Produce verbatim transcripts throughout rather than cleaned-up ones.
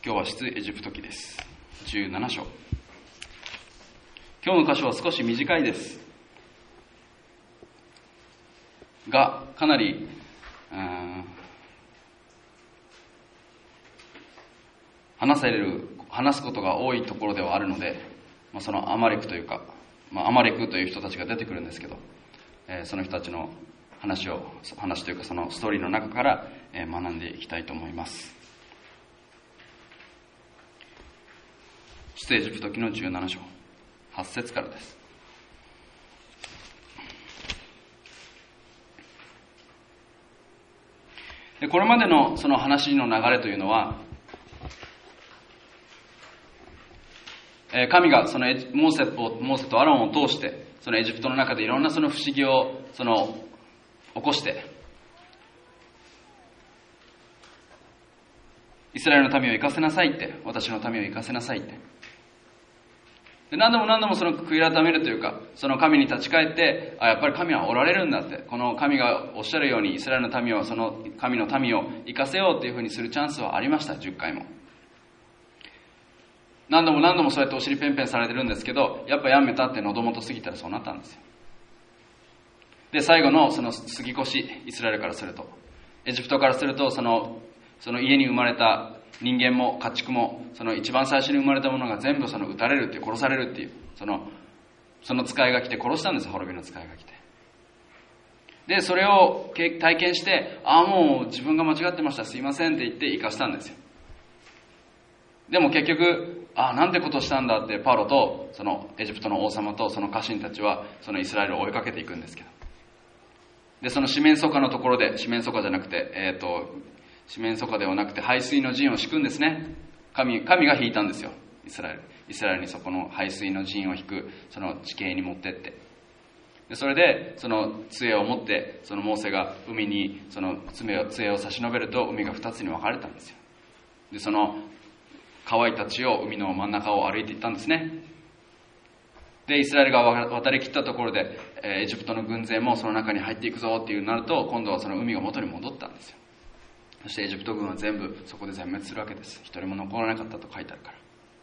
今日は出エジプト記です。じゅうなな章。今日の箇所は少し短いですが、かなり話せる話すことが多いところではあるので、まあ、そのアマレクというか、まあ、アマレクという人たちが出てくるんですけど、えー、その人たちの話を話というかそのストーリーの中から、えー、学んでいきたいと思います。出エジプト記のじゅうなな章はち節からです。でこれまでのその話の流れというのは、えー、神がそのモーセをモーセとアロンを通してそのエジプトの中でいろんなその不思議をその起こして、イスラエルの民を行かせなさいって、私の民を行かせなさいって、で何度も何度もその悔い改めるというか、その神に立ち返って、あ、やっぱり神はおられるんだって、この神がおっしゃるようにイスラエルの民を、その神の民を生かせようというふうにするチャンスはありました。じゅっかいも何度も何度もそうやってお尻ペンペンされてるんですけど、やっぱやめたって喉元過ぎたらそうなったんですよ。で最後のその杉越、イスラエルからすると、エジプトからすると、そのその家に生まれた人間も家畜も、その一番最初に生まれたものが全部その撃たれるっていう、殺されるっていう、そのその使いが来て殺したんです。滅びの使いが来て、でそれを体験して、ああもう自分が間違ってました、すいませんって言って生かしたんですよ。でも結局、ああなんてことしたんだってパロとそのエジプトの王様とその家臣たちはそのイスラエルを追いかけていくんですけど、でその四面楚歌のところで、四面楚歌じゃなくてえっ、ー、と四面楚歌ではなくて排水の陣を敷くんですね。神, 神が引いたんですよ。イスラエルイスラエルにそこの排水の陣を引くその地形に持ってって、でそれでその杖を持って、そのモーセが海にその杖を杖を差し伸べると、海が二つに分かれたんですよ。でその乾いた地を、海の真ん中を歩いていったんですね。でイスラエルが渡り切ったところで、エジプトの軍勢もその中に入っていくぞっていうなると、今度はその海が元に戻ったんですよ。そしてエジプト軍は全部そこで全滅するわけです。一人も残らなかったと書いてあるから。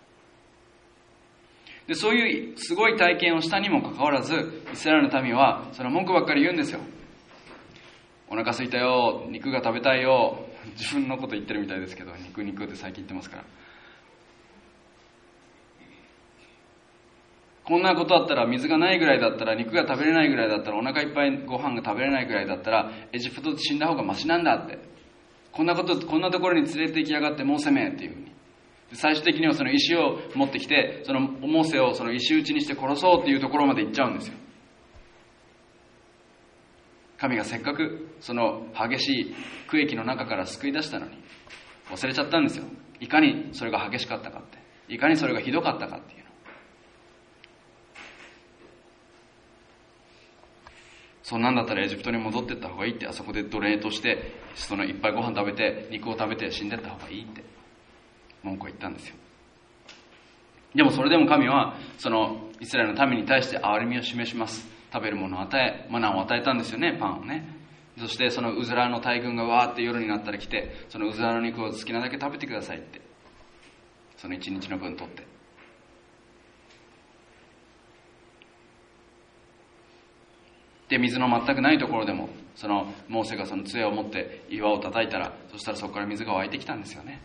でそういうすごい体験をしたにもかかわらず、イスラエルの民はその文句ばっかり言うんですよ。お腹空いたよ、肉が食べたいよ。自分のこと言ってるみたいですけど、肉肉って最近言ってますから。こんなことあったら、水がないぐらいだったら、肉が食べれないぐらいだったら、お腹いっぱいご飯が食べれないぐらいだったら、エジプトで死んだ方がマシなんだって、こんなことこんなところに連れて行きやがってモーセめっていうふうに、最終的にはその石を持ってきて、そのモーセをその石打ちにして殺そうっていうところまで行っちゃうんですよ。神がせっかくその激しい苦役の中から救い出したのに忘れちゃったんですよ。いかにそれが激しかったかって、いかにそれがひどかったかっていうの。そんなんだったらエジプトに戻ってった方がいいって、あそこで奴隷としてそのいっぱいご飯食べて肉を食べて死んでった方がいいって文句を言ったんですよ。でもそれでも神はそのイスラエルの民に対して憐れみを示します。食べるものを与え、マナーを与えたんですよね、パンをね。そしてそのウズラの大軍がわーって夜になったら来て、そのウズラの肉を好きなだけ食べてくださいって、その一日の分取って、で水の全くないところでもそのモーセがその杖を持って岩を叩いたら、そしたらそこから水が湧いてきたんですよね。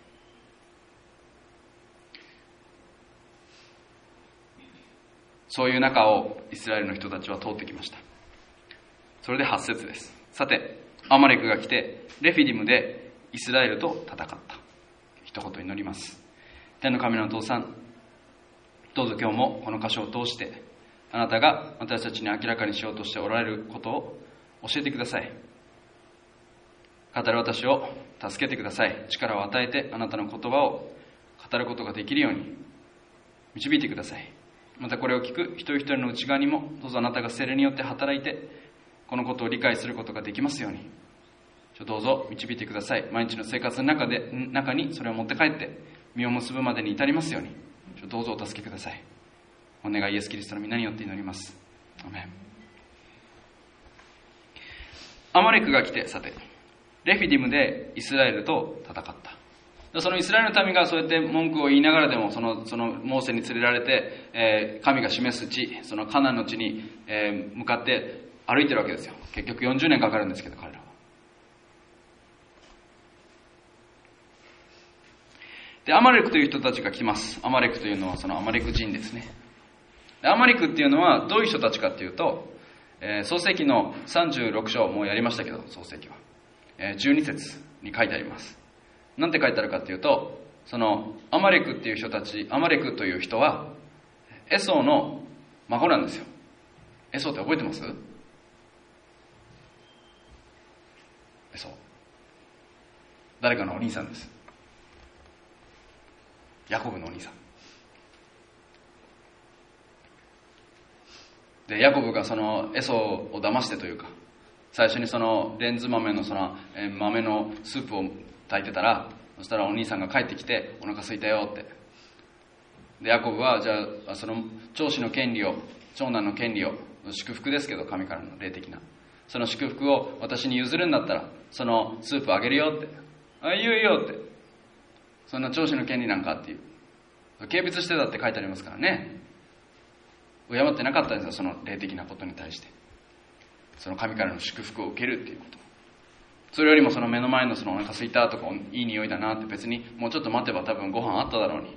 そういう中をイスラエルの人たちは通ってきました。それではち節です。さてアマレクが来てレフィディムでイスラエルと戦った。一言祈ります。天の神のお父さん、どうぞ今日もこの箇所を通してあなたが私たちに明らかにしようとしておられることを教えてください。語る私を助けてください。力を与えてあなたの言葉を語ることができるように導いてください。またこれを聞く一人一人の内側にもどうぞあなたが聖霊によって働いてこのことを理解することができますようにどうぞ導いてください。毎日の生活の中で中にそれを持って帰って実を結ぶまでに至りますようにどうぞお助けください。お願いイエスキリストの皆によって祈ります。アメン。アマレクが来て、さてレフィディムでイスラエルと戦った。 そのイスラエルの民がそうやって文句を言いながらでも、その、そのモーセに連れられて、えー、神が示す地、そのカナンの地に、えー、向かって歩いてるわけですよ。結局よんじゅうねんかかるんですけど、彼らは。で、アマレクという人たちが来ます。アマレクというのはそのアマレク人ですね。で、アマレクっていうのはどういう人たちかっていうと、えー、創世記のさんじゅうろく章、もうやりましたけど、創世記は。えー、じゅうに節に書いてあります。なんて書いてあるかっていうと、そのアマレクっていう人たち、アマレクという人は、エソーの孫なんですよ。エソーって覚えてます？エソー。誰かのお兄さんです。ヤコブのお兄さんで、ヤコブがそのエソを騙してというか、最初にそのレンズ豆のその豆のスープを炊いてたら、そしたらお兄さんが帰ってきて、お腹空いたよって。で、ヤコブはじゃあその長子の権利を、長男の権利を、祝福ですけど、神からの霊的なその祝福を私に譲るんだったら、そのスープあげるよって。あ、いいよいいよって。そんな長子の権利なんかっていう、軽蔑してたって書いてありますからね。敬ってなかったんですよ、その霊的なことに対して。その神からの祝福を受けるっていうこと。それよりもその目の前のそのお腹空いたとか、いい匂いだなって、別にもうちょっと待てば多分ご飯あっただろうに、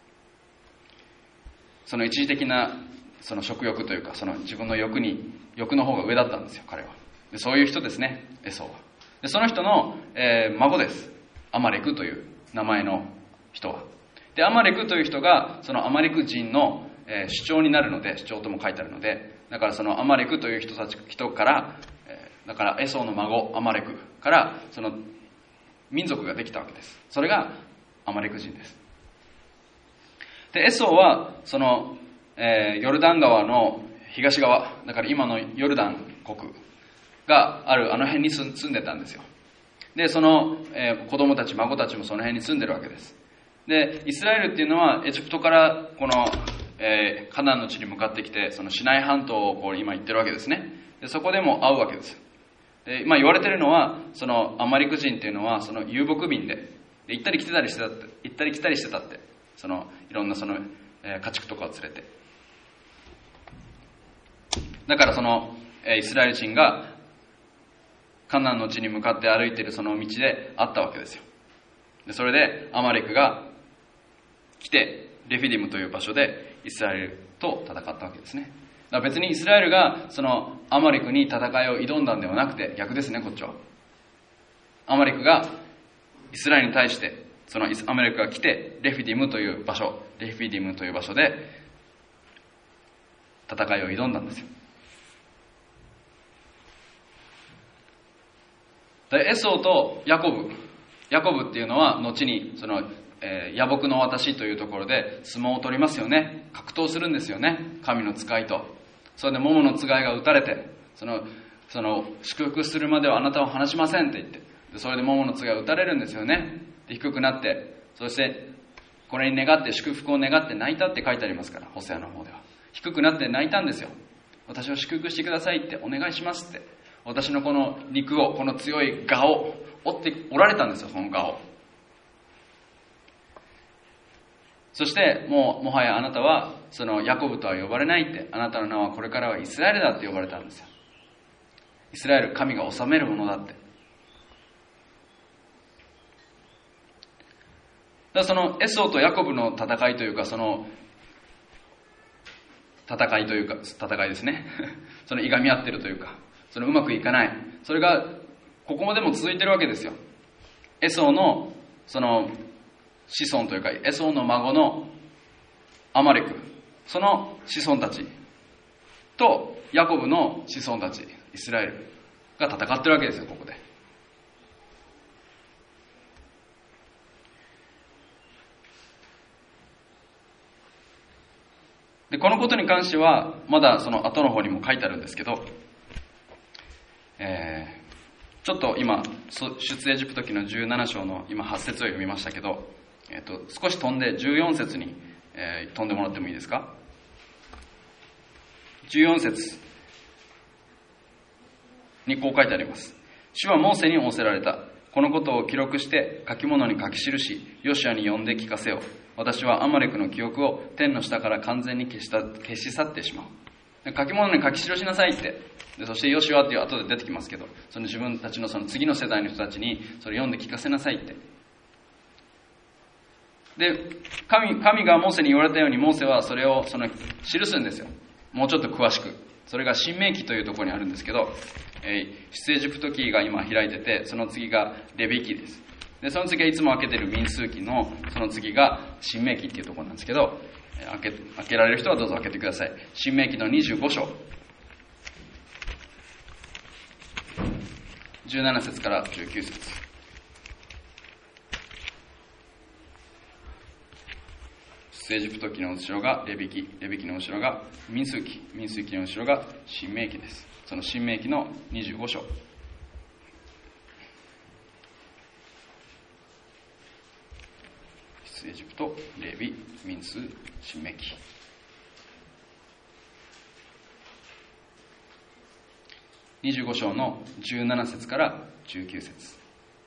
その一時的なその食欲というか、その自分の欲に欲の方が上だったんですよ、彼は。で、そういう人ですね、エソーは。で、その人の、えー、孫です。アマレクという名前の人は。で、アマレクという人がそのアマレク人の、えー、主張になるので、主張とも書いてあるので、だからそのアマレクという人たち人から、えー、だからエソーの孫アマレクからその民族ができたわけです。それがアマレク人です。で、エソーはその、えー、ヨルダン川の東側、だから今のヨルダン国があるあの辺に住んでたんですよ。で、その、えー、子供たち孫たちもその辺に住んでるわけです。で、イスラエルっていうのはエジプトからこの、えー、カナンの地に向かってきて、そのシナイ半島をこう今行ってるわけですね。で、そこでも会うわけです。で、まあ、言われてるのは、そのアマリク人っていうのはその遊牧民で、で行ったり来てたりしてたって、行ったり来たりしてたって、そのいろんなその、えー、家畜とかを連れて。だからその、えー、イスラエル人がカナンの地に向かって歩いているその道で会ったわけですよ。で、それでアマレクが来てレフィディムという場所でイスラエルと戦ったわけですね。だから別にイスラエルがそのアマレクに戦いを挑んだんではなくて、逆ですね、こっちは。アマレクがイスラエルに対して、そのアマレクが来てレフィディムという場所、レフィディムという場所で戦いを挑んだんですよ。で、エソーとヤコブ、ヤコブっていうのは後にその、えー、野木の私というところで相撲を取りますよね。格闘するんですよね、神の使いと。それで桃のつがいが打たれて、そのその祝福するまではあなたを離しませんって言って、でそれで桃のつがいが打たれるんですよね。で、低くなって、そしてこれに願って祝福を願って泣いたって書いてありますから、ホセアの方では。低くなって泣いたんですよ。私を祝福してくださいって、お願いしますって。私のこの肉を、この強い我を折っておられたんですよ、その我を。そしてもうもはやあなたはそのヤコブとは呼ばれないって、あなたの名はこれからはイスラエルだって呼ばれたんですよ。イスラエル、神が治めるものだって。だからそのエソーとヤコブの戦いというか、その戦いというか戦いですねそのいがみ合ってるというか、そのうまくいかない、それがここまでも続いてるわけですよ。エソーのその子孫というか、エソーの孫のアマレク、その子孫たちとヤコブの子孫たち、イスラエルが戦ってるわけですよ、ここで。で、このことに関してはまだその後の方にも書いてあるんですけど、えー、ちょっと今出エジプト記のじゅうなな章の今はち節を読みましたけど、えー、と少し飛んでじゅうよん節に、えー、飛んでもらってもいいですか。じゅうよん節にこう書いてあります。主はモーセに仰せられた。 このことを記録して書き物に書き記し、ヨシュアに呼んで聞かせよ。私はアマレクの記憶を天の下から完全に消した消し去ってしまう。書き物に書き記しなさいって。でそしてヨシュアっていう後で出てきますけど、その自分たちのその次の世代の人たちにそれ読んで聞かせなさいって。で 神, 神がモーセに言われたように、モーセはそれをその記すんですよ。もうちょっと詳しく。それが新明記というところにあるんですけど、えー、出エジプト記が今開いてて、その次がレビ記です。でその次はいつも開けてる民数記のその次が新明記っていうところなんですけど、えー、開け開けられる人はどうぞ開けてください。新明記のにじゅうご章じゅうなな節からじゅうきゅう節。出エジプト記の後ろがレビ記、レビ記の後ろが民数記、民数記の後ろが新明記です。その新明記のにじゅうご章。出エジプト、レビ、民数、新明記。にじゅうご章のじゅうなな節からじゅうきゅう節。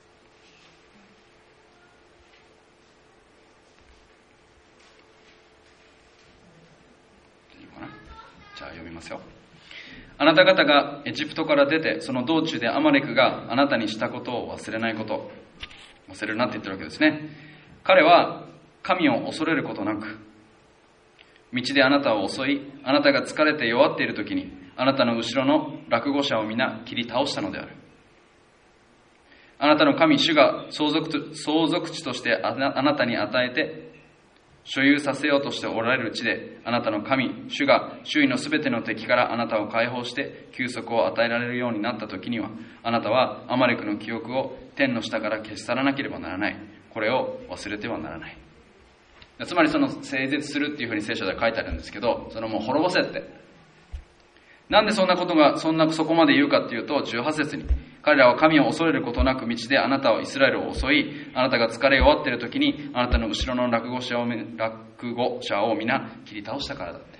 じゃあ読みますよ。あなた方がエジプトから出て、その道中でアマレクがあなたにしたことを忘れないこと。忘れるなって言ってるわけですね。彼は神を恐れることなく、道であなたを襲い、あなたが疲れて弱っている時に、あなたの後ろの落語者を皆切り倒したのである。あなたの神主が相続、相続地としてあな、あなたに与えて所有させようとしておられる地で、あなたの神主が周囲のすべての敵からあなたを解放して休息を与えられるようになった時には、あなたはアマレクの記憶を天の下から消し去らなければならない。これを忘れてはならない。つまりその整絶するっていうふうに聖書では書いてあるんですけど、そのもう滅ぼせって。なんでそんなことが、そんなそこまで言うかっていうと、じゅうはち節に、彼らは神を恐れることなく道であなたをイスラエルを襲い、あなたが疲れ弱っている時に、あなたの後ろの落語者を、落語者を皆切り倒したからだって。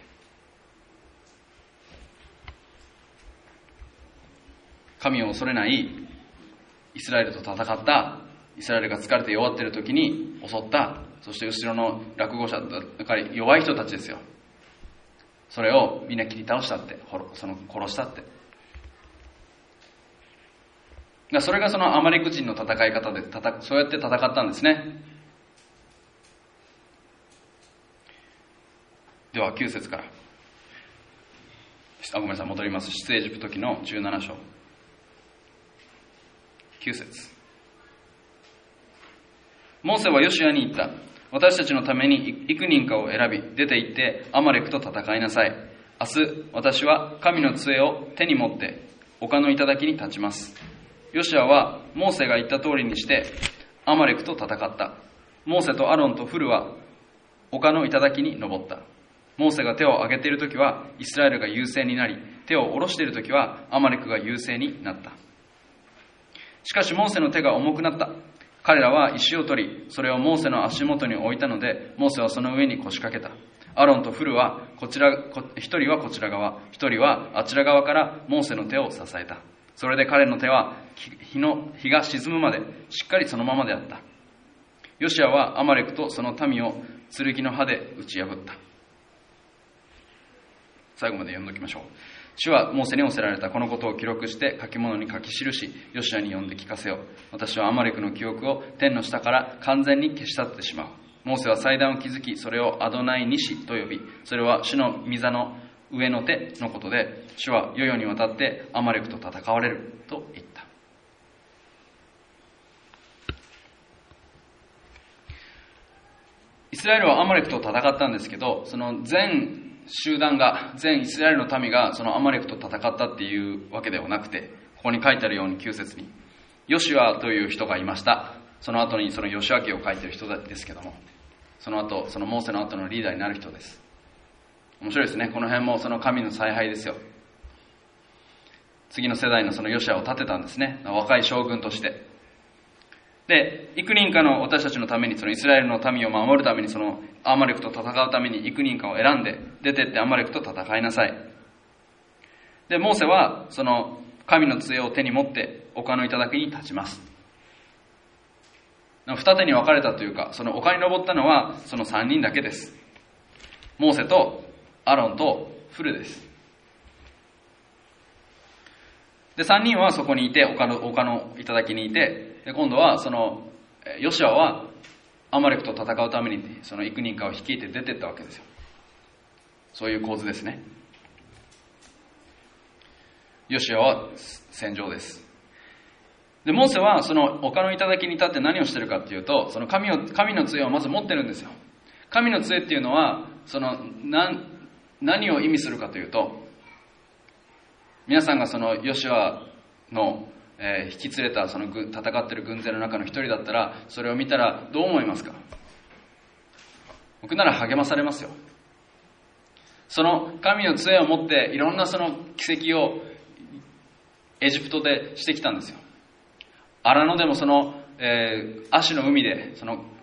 神を恐れないイスラエルと戦った、イスラエルが疲れて弱っている時に襲った、そして後ろの落語者、だから弱い人たちですよ。それをみんな切り倒したって、その殺したって。それがそのアマレク人の戦い方で、そうやって戦ったんですね。ではきゅう節から。あ、ごめんなさい、戻ります。出エジプト記のじゅうなな章。きゅう節。モーセはヨシュアに言った。私たちのために幾人かを選び、出て行ってアマレクと戦いなさい。明日、私は神の杖を手に持って丘の頂に立ちます。ヨシュアはモーセが言った通りにしてアマレクと戦った。モーセとアロンとフルは丘の頂に登った。モーセが手を挙げているときはイスラエルが優勢になり、手を下ろしているときはアマレクが優勢になった。しかしモーセの手が重くなった。彼らは石を取り、それをモーセの足元に置いたので、モーセはその上に腰掛けた。アロンとフルはこちら、一人はこちら側、一人はあちら側からモーセの手を支えた。それで彼の手は日の日が沈むまでしっかりそのままであった。ヨシュアはアマレクとその民を剣の刃で打ち破った。最後まで読んでおきましょう。主はモーセに仰せられた。このことを記録して書き物に書き記し、ヨシュアに読んで聞かせよう。私はアマレクの記憶を天の下から完全に消し去ってしまう。モーセは祭壇を築き、それをアドナイニシと呼び、それは主の御座の上の手のことで、主は世々にわたってアマレクと戦われると言った。イスラエルはアマレクと戦ったんですけど、その全集団が、全イスラエルの民がそのアマレクと戦ったっていうわけではなくて、ここに書いてあるようにきゅう節にヨシュアという人がいました。その後にそのヨシュア記を書いている人ですけども、その後そのモーセの後のリーダーになる人です。面白いですね。この辺もその神の采配ですよ。次の世代のそのヨシュアを立てたんですね。若い将軍として。で、幾人かの私たちのために、そのイスラエルの民を守るために、そのアマレクと戦うために幾人かを選んで、出てってアマレクと戦いなさい。で、モーセはその神の杖を手に持って丘の頂に立ちます。 二手に分かれたというか、その丘に登ったのはその三人だけです。モーセとアロンとフルです。で、三人はそこにいて、丘の、丘の頂にいて、で今度はそのヨシュアはアマレクと戦うためにその幾人かを率いて出てったわけですよ。そういう構図ですね。ヨシュアは戦場です。で、モーセはその丘の頂に立って何をしてるかっていうと、その神を、神の杖をまず持ってるんですよ。神の杖っていうのは、その何、何を意味するかというと、皆さんがそのヨシュアの、えー、引き連れたその戦ってる軍勢の中の一人だったら、それを見たらどう思いますか？僕なら励まされますよ。その神の杖を持っていろんなその奇跡をエジプトでしてきたんですよ。荒野でもその、えー、アシュの海でその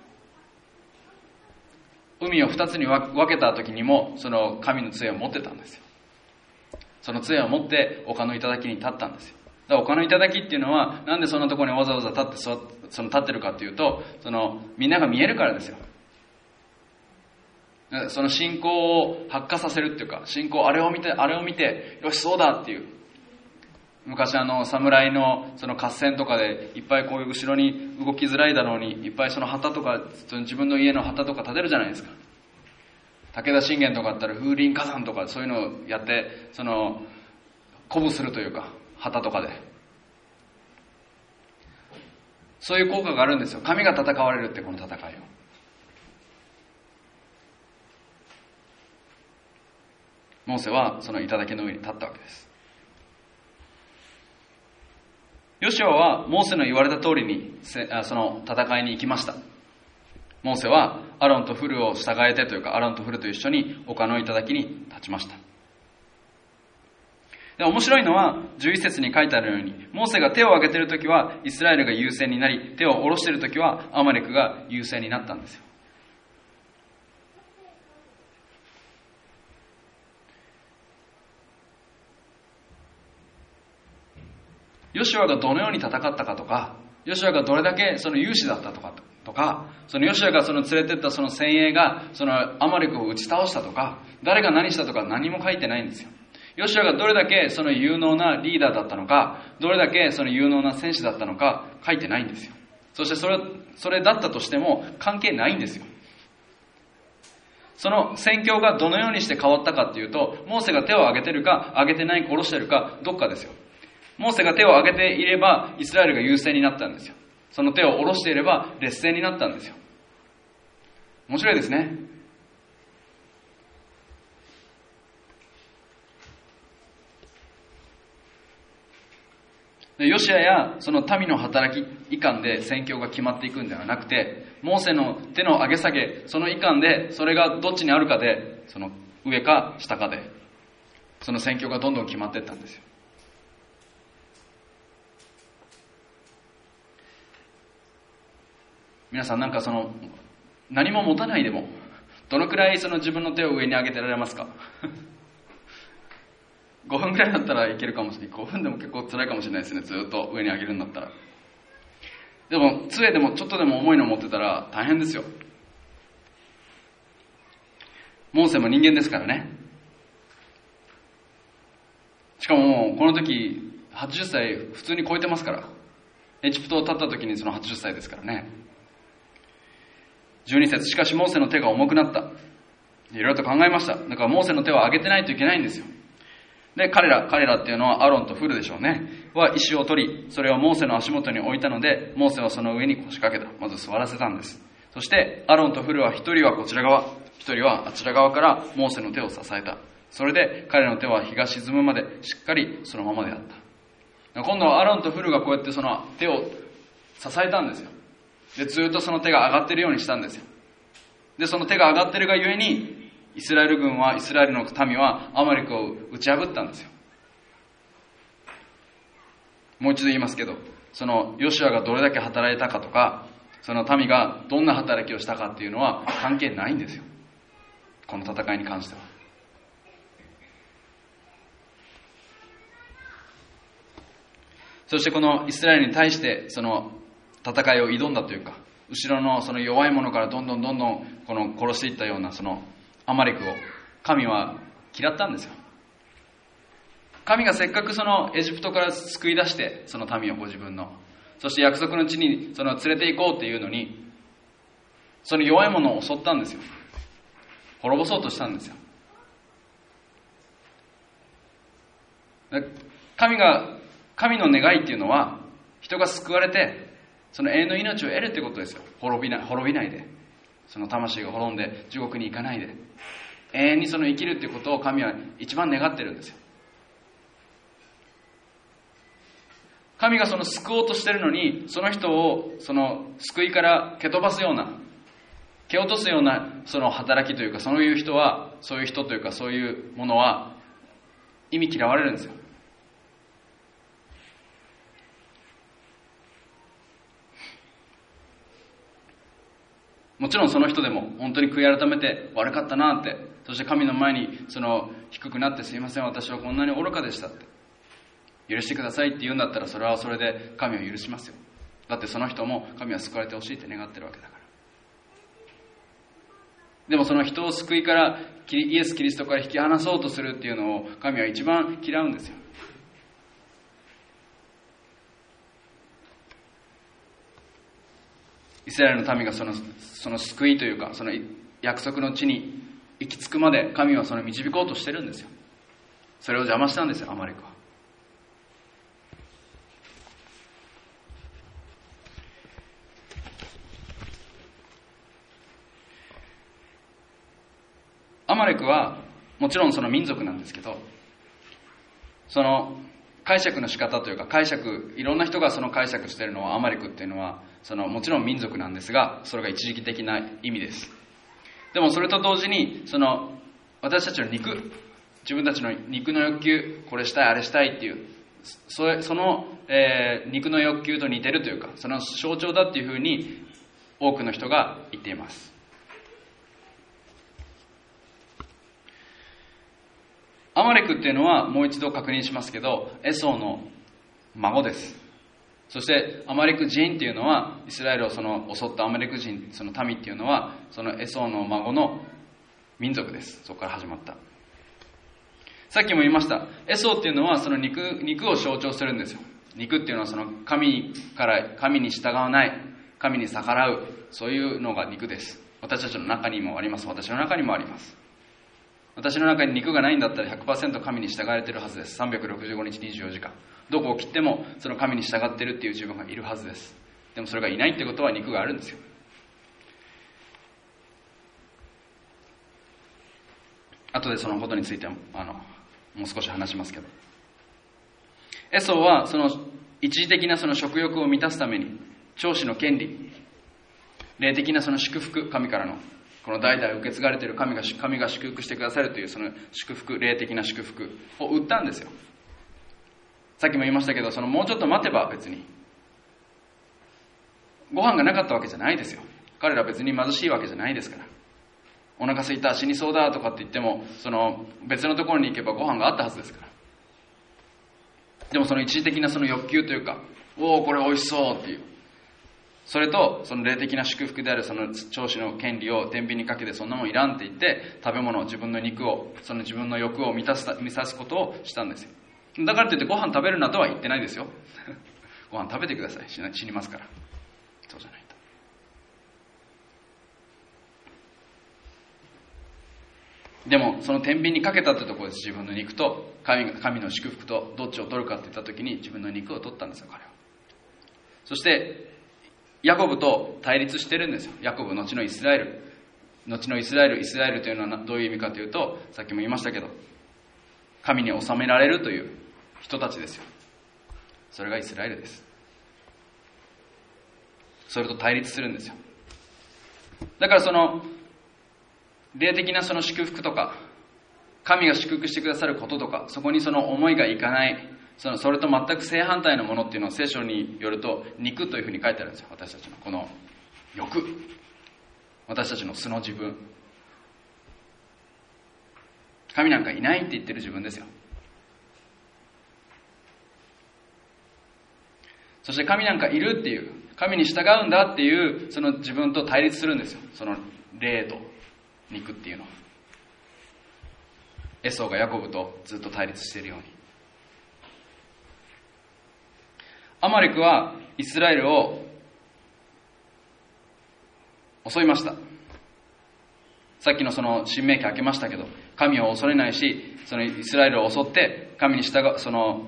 海を二つに分けた時にもその神の杖を持ってたんですよ。その杖を持って丘の頂に立ったんですよ。だから丘の頂っていうのはなんでそんなところにわざわざ立ってそその立ってるかっていうと、そのみんなが見えるからですよ。その信仰を発火させるっていうか、信仰あれを見てあれを見てよしそうだっていう。昔あの侍のその合戦とかでいっぱいこういう後ろに動きづらいだろうにいっぱいその旗とか自分の家の旗とか立てるじゃないですか。武田信玄とかあったら風林火山とかそういうのをやってその鼓舞するというか旗とかでそういう効果があるんですよ。神が戦われるってこの戦いを。モーセはその頂の上に立ったわけです。ヨシュアはモーセの言われた通りにその戦いに行きました。モーセはアロンとフルを従えてというかアロンとフルと一緒に丘の頂に立ちました。で面白いのはじゅういち節に書いてあるように、モーセが手を挙げているときはイスラエルが優勢になり、手を下ろしているときはアマレクが優勢になったんですよ。ヨシュアがどのように戦ったかとか、ヨシュアがどれだけその勇士だったとかとか、そのヨシュアがその連れてったその精鋭がそのアマレクを打ち倒したとか、誰が何したとか何も書いてないんですよ。ヨシュアがどれだけその有能なリーダーだったのか、どれだけその有能な戦士だったのか書いてないんですよ。そしてそれそれだったとしても関係ないんですよ。その戦況がどのようにして変わったかっていうと、モーセが手を挙げてるか挙げてないか下ろしてるかどっかですよ。モーセが手を挙げていればイスラエルが優勢になったんですよ。その手を下ろしていれば劣勢になったんですよ。面白いですね。でヨシュアやその民の働き以下で戦況が決まっていくんではなくて、モーセの手の上げ下げ、その以下でそれがどっちにあるかで、その上か下かでその戦況がどんどん決まっていったんですよ。皆さんなんかその何も持たないでもどのくらいその自分の手を上に上げてられますか？ごふんくらいだったらいけるかもしれない。ごふんでも結構辛いかもしれないですね。ずっと上に上げるんだったら。でも杖でもちょっとでも重いの持ってたら大変ですよ。モーセも人間ですからね。しかももうこの時はちじゅっさい普通に超えてますから。エジプトを立った時にそのはちじゅっさいですからね。じゅうに節、しかしモーセの手が重くなった。いろいろと考えました。だからモーセの手を上げてないといけないんですよ。で、彼ら、彼らっていうのはアロンとフルでしょうね。は石を取り、それをモーセの足元に置いたので、モーセはその上に腰掛けた。まず座らせたんです。そしてアロンとフルは一人はこちら側、一人はあちら側からモーセの手を支えた。それで彼の手は日が沈むまでしっかりそのままであった。今度はアロンとフルがこうやってその手を支えたんですよ。で、ずっとその手が上がっているようにしたんですよ。で、その手が上がっているがゆえに、イスラエル軍は、イスラエルの民はアマレクを打ち破ったんですよ。もう一度言いますけど、そのヨシュアがどれだけ働いたかとか、その民がどんな働きをしたかっていうのは関係ないんですよ。この戦いに関しては。そしてこのイスラエルに対してその戦いを挑んだというか、 後ろのその弱い者からどんどんどんどんこの殺していったようなそのアマレクを神は嫌ったんですよ。神がせっかくそのエジプトから救い出してその民をご自分の、そして約束の地にその連れて行こうっていうのに、その弱い者を襲ったんですよ。滅ぼそうとしたんですよ。神が神の願いっていうのは、人が救われてその永遠の命を得るってことですよ。滅びない、滅びないで、その魂が滅んで地獄に行かないで、永遠にその生きるっていうことを神は一番願ってるんですよ。神がその救おうとしてるのに、その人をその救いから蹴飛ばすような、蹴落とすようなその働きというか、そういう人は、そういう人というかそういうものは意味嫌われるんですよ。もちろんその人でも本当に悔い改めて悪かったなって、そして神の前にその低くなって、すいません私はこんなに愚かでしたって許してくださいって言うんだったら、それはそれで神を許しますよ。だってその人も神は救われてほしいって願ってるわけだから。でもその人を救いからイエス・キリストから引き離そうとするっていうのを神は一番嫌うんですよ。イスラエルの民がその、その救いというかその約束の地に行き着くまで神はその導こうとしてるんですよ。それを邪魔したんですよ、アマレクは。アマレクはもちろんその民族なんですけど、その解釈の仕方というか解釈、いろんな人がその解釈しているのは、アマレクっていうのはそのもちろん民族なんですが、それが一時的な意味です。でもそれと同時に、その私たちの肉、自分たちの肉の欲求、これしたいあれしたいっていう、それその、えー、肉の欲求と似てるというか、その象徴だっていうふうに多くの人が言っています。アマレクっていうのはもう一度確認しますけど、エソーの孫です。そしてアマレク人っていうのは、イスラエルをその襲ったアマレク人、その民っていうのはそのエソーの孫の民族です。そこから始まった。さっきも言いました、エソーっていうのはその 肉, 肉を象徴するんですよ。肉っていうのはその神から神に従わない、神に逆らう、そういうのが肉です。私たちの中にもあります。私の中にもあります。私の中に肉がないんだったら ひゃくパーセント 神に従われているはずです。さんびゃくろくじゅうごにちにじゅうよじかん、どこを切ってもその神に従っているっていう自分がいるはずです。でもそれがいないってことは肉があるんですよ。後でそのことについてもあのもう少し話しますけど、エソーはその一時的なその食欲を満たすために、長子の権利、霊的なその祝福、神からのこの代々受け継がれている神が、神が祝福してくださるというその祝福、霊的な祝福を売ったんですよ。さっきも言いましたけど、そのもうちょっと待てば別にご飯がなかったわけじゃないですよ。彼ら別に貧しいわけじゃないですから。お腹空いた、死にそうだとかって言っても、その別のところに行けばご飯があったはずですから。でもその一時的なその欲求というか、おおこれ美味しそうっていう、それとその霊的な祝福であるその長子の権利を天秤にかけて、そんなもんいらんって言って食べ物を、自分の肉を、その自分の欲を満たす満たすことをしたんですよ。だからといってご飯食べるなとは言ってないですよご飯食べてください、死にますから。そうじゃないと。でもその天秤にかけたってところです。自分の肉と 神, 神の祝福とどっちを取るかって言った時に、自分の肉を取ったんですよ、彼は。そしてヤコブと対立してるんですよ。ヤコブ、後のイスラエル、後のイスラエル、イスラエルというのはどういう意味かというと、さっきも言いましたけど、神に治められるという人たちですよ。それがイスラエルです。それと対立するんですよ。だからその霊的なその祝福とか、神が祝福してくださることとか、そこにその思いがいかない、そのそれと全く正反対のものっていうのを聖書によると肉というふうに書いてあるんですよ。私たちのこの欲、私たちの素の自分、神なんかいないって言ってる自分ですよ。そして神なんかいるっていう、 神に従うんだっていうその自分と対立するんですよ。その霊と肉っていうのは。エソーがヤコブとずっと対立しているように、アマレクはイスラエルを襲いました。さっきのその新明記開けましたけど、神を恐れないし、そのイスラエルを襲って神に従う、その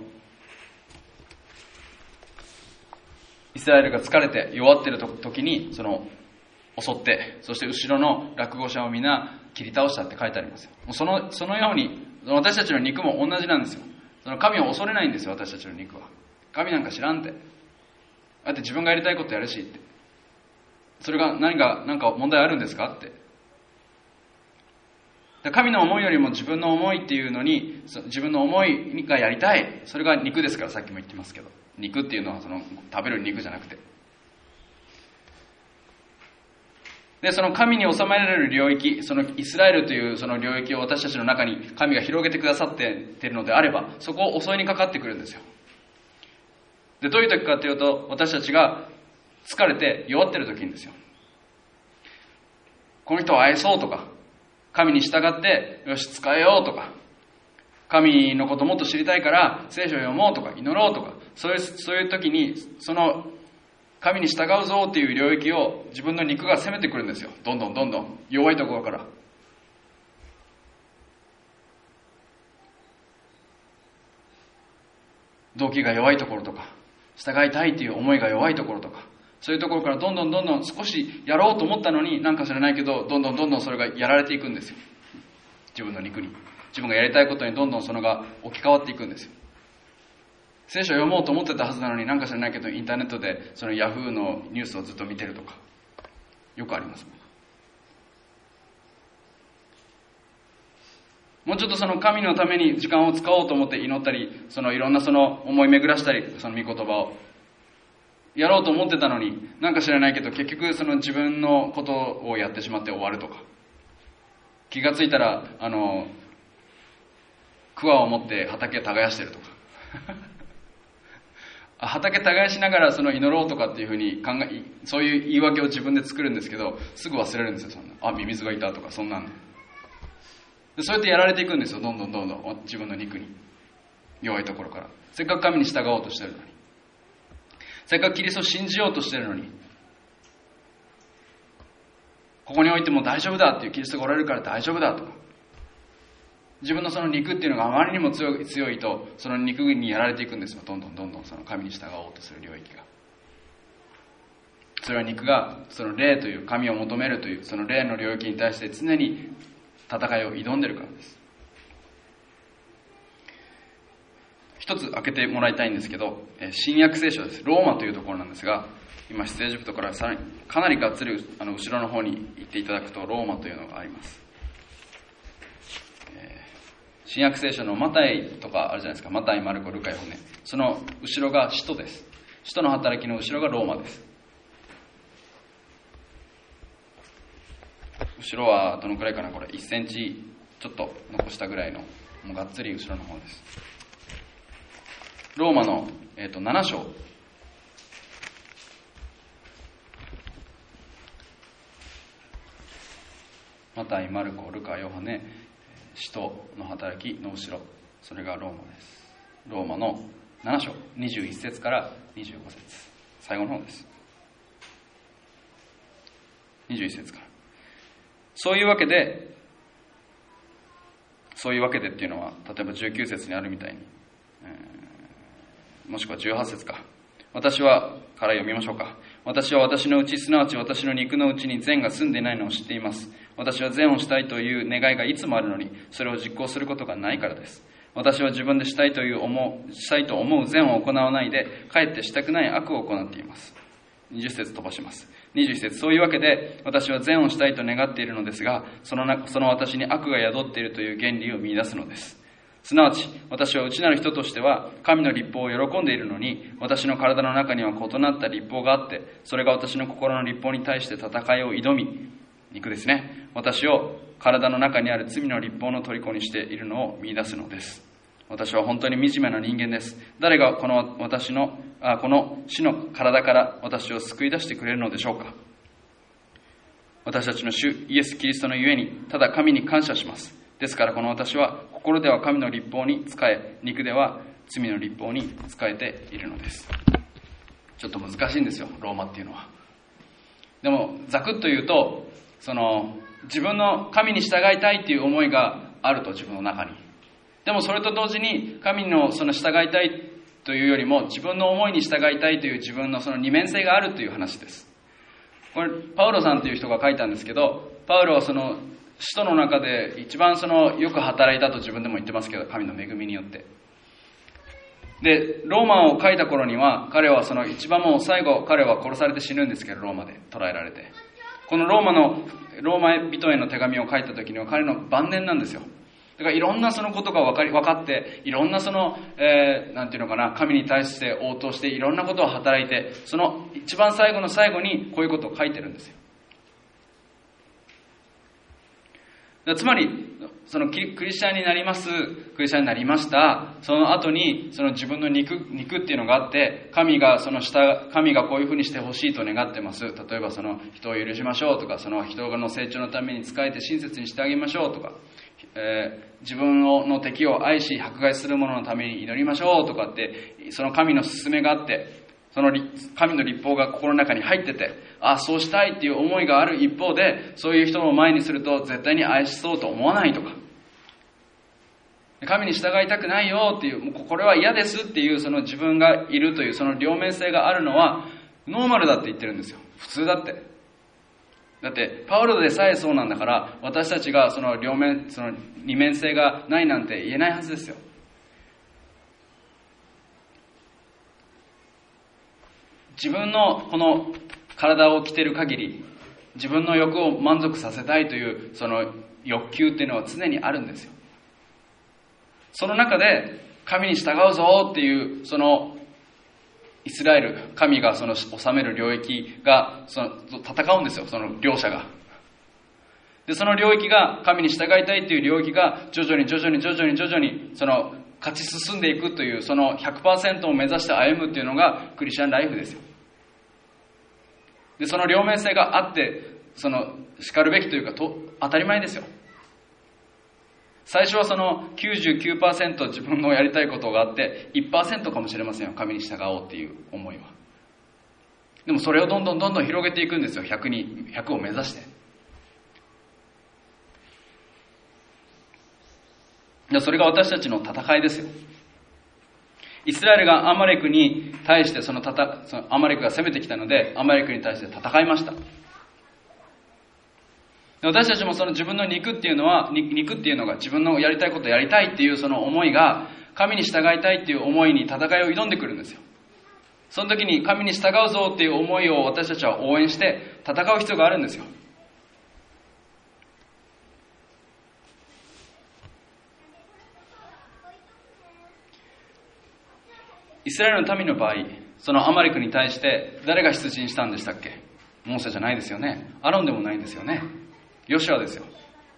イスラエルが疲れて弱っている時にその襲って、そして後ろの落語者をみんな切り倒したって書いてありますよ。そのそのように私たちの肉も同じなんですよ。その神を恐れないんですよ、私たちの肉は。神なんか知らんって、だって自分がやりたいことやるしって、それが何か何か問題あるんですかって。神の思いよりも自分の思いっていうのに、自分の思いがやりたい、それが肉ですから、さっきも言ってますけど、肉っていうのはその食べる肉じゃなくて、でその神に収められる領域、そのイスラエルというその領域を私たちの中に神が広げてくださっているのであれば、そこを襲いにかかってくるんですよ。でどういう時かというと、私たちが疲れて弱ってる時にですよ。この人を愛そうとか、神に従ってよし使えようとか、神のこともっと知りたいから聖書を読もうとか祈ろうとか、そういうそういう時にその神に従うぞっていう領域を自分の肉が攻めてくるんですよ。どんどんどんどん弱いところから。動機が弱いところとか、従いたいっていう思いが弱いところとか、そういうところからどんどんどんどん少しやろうと思ったのに、なんか知らないけどどんどんどんどんそれがやられていくんですよ。自分の肉に、自分がやりたいことにどんどんそのが置き換わっていくんですよ。聖書を読もうと思ってたはずなのに、なんか知らないけどインターネットでそのヤフーのニュースをずっと見てるとか、よくあります。もうちょっとその神のために時間を使おうと思って祈ったり、そのいろんなその思い巡らしたり、その御言葉をやろうと思ってたのに、なんか知らないけど結局その自分のことをやってしまって終わるとか、気がついたらあのクワを持って畑耕してるとか畑耕しながらその祈ろうとかっていうふうに考え、そういう言い訳を自分で作るんですけど、すぐ忘れるんですよ。そんなあミミズがいたとか、そんなんで。でそうやってやられていくんですよ、どんどんどんどん自分の肉に、弱いところから。せっかく神に従おうとしてるのに、せっかくキリストを信じようとしてるのに、ここにおいても大丈夫だっていうキリストがおられるから大丈夫だとか、自分のその肉っていうのがあまりにも強い、強いと、その肉にやられていくんですよ。どんどんどんどんその神に従おうとする領域が。それは肉がその霊という神を求めるというその霊の領域に対して常に戦いを挑んでるからです。一つ開けてもらいたいんですけど、新約聖書です。ローマというところなんですが、今出エジプトからさらにかなりがっつりあの後ろの方に行っていただくと、ローマというのがあります。新約聖書のマタイとかあるじゃないですか。マタイ、マルコ、ルカ、ヨハネ。その後ろが使徒です。使徒の働きの後ろがローマです。後ろはどのくらいかな、これいっセンチちょっと残したぐらいの、もうがっつり後ろの方です。ローマの、えー、となな章、マタイ、マルコ、ルカ、ヨハネ、使徒の働きの後ろ、それがローマです。ローマのなな章にじゅういっ節からにじゅうご節、最後の方です。にじゅういっ節から。そういうわけで、そういうわけでっていうのは、例えばじゅうきゅう節にあるみたいに、えー、もしくはじゅうはち節か。私は、から読みましょうか。私は私のうち、すなわち私の肉のうちに善が住んでいないのを知っています。私は善をしたいという願いがいつもあるのに、それを実行することがないからです。私は自分でしたいという思う、したいと思う善を行わないで、かえってしたくない悪を行っています。にじゅう節飛ばします。にじゅういち節、そういうわけで、私は善をしたいと願っているのですが、そのな、その私に悪が宿っているという原理を見出すのです。すなわち、私は内なる人としては、神の律法を喜んでいるのに、私の体の中には異なった律法があって、それが私の心の律法に対して戦いを挑み、肉ですね、私を体の中にある罪の律法の虜にしているのを見出すのです。 私は本当に惨めな人間です。誰がこの私のあこの死の体から私を救い出してくれるのでしょうか。私たちの主イエス・キリストのゆえにただ神に感謝します。ですからこの私は心では神の律法に仕え、肉では罪の律法に仕えているのです。ちょっと難しいんですよ、ローマっていうのは。でもざくっと言うと、その自分の神に従いたいっていう思いがあると、自分の中に。でもそれと同時に神のその従いたいというよりも自分の思いに従いたいという自分のその二面性があるという話です。これパウロさんという人が書いたんですけど、パウロはその使徒の中で一番そのよく働いたと自分でも言ってますけど、神の恵みによって。でローマを書いた頃には彼はその一番もう最後彼は殺されて死ぬんですけど、ローマで捕らえられて、このローマのローマ人への手紙を書いた時には彼の晩年なんですよ。だからいろんなそのことが分かり分かって、いろんなその、えー、なんていうのかな、神に対して応答していろんなことを働いて、その一番最後の最後にこういうことを書いてるんですよ。だつまりそのクリスチャンになります、クリスチャンになりました、その後にその自分の肉肉っていうのがあって、神がその下神がこういうふうにしてほしいと願ってます。例えばその人を許しましょうとか、その人の成長のために仕えて親切にしてあげましょうとか、えー、自分の敵を愛し迫害する者のために祈りましょうとかって、その神の勧めがあって、その神の律法が心の中に入ってて、ああそうしたいっていう思いがある一方で、そういう人を前にすると絶対に愛しそうと思わないとか、神に従いたくないよっていう、もうこれは嫌ですっていう、その自分がいるというその両面性があるのはノーマルだって言ってるんですよ。普通だって。だってパウロでさえそうなんだから、私たちがその両面、その二面性がないなんて言えないはずですよ。自分のこの体を着ている限り、自分の欲を満足させたいというその欲求っていうのは常にあるんですよ。その中で神に従うぞっていう、そのイスラエル、神がその治める領域がその戦うんですよ、その両者が。でその領域が、神に従いたいという領域が徐々に徐々に徐々に徐々にその勝ち進んでいくという、その ひゃくパーセント を目指して歩むっていうのがクリスチャンライフですよ。でその両面性があって、その叱るべきというかと当たり前ですよ。最初はその きゅうじゅうきゅうパーセント 自分のやりたいことがあって いちパーセント かもしれませんよ、神に従おうっていう思いは。でもそれをどんどんどんどん広げていくんですよ、ひゃくにひゃくを目指して。でそれが私たちの戦いですよ。イスラエルがアマレクに対してそのたたそのアマレクが攻めてきたので、アマレクに対して戦いました。私たちもその自分の肉っていうのは、肉っていうのが自分のやりたいことをやりたいっていうその思いが、神に従いたいっていう思いに戦いを挑んでくるんですよ。その時に神に従うぞっていう思いを私たちは応援して戦う必要があるんですよ。イスラエルの民の場合、そのアマレクに対して誰が出陣したんでしたっけ？モーセじゃないですよね。アロンでもないんですよね。ヨシュアですよ。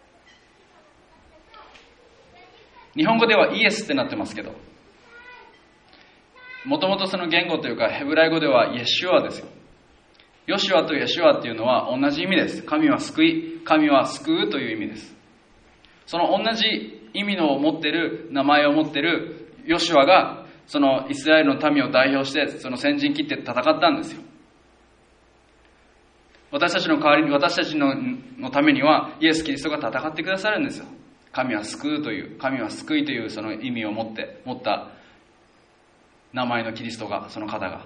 日本語ではイエスってなってますけど、もともとその言語というかヘブライ語ではイエシュアですよ。ヨシュアとイエシュアっていうのは同じ意味です。神は救い、神は救うという意味です。その同じ意味の持ってる、名前を持ってるヨシュアがそのイスラエルの民を代表してその先陣切って戦ったんですよ。私たちの代わりに、私たち の, のためにはイエス・キリストが戦ってくださるんですよ。神は救うという、神は救いというその意味を持って持った名前のキリストが、その方が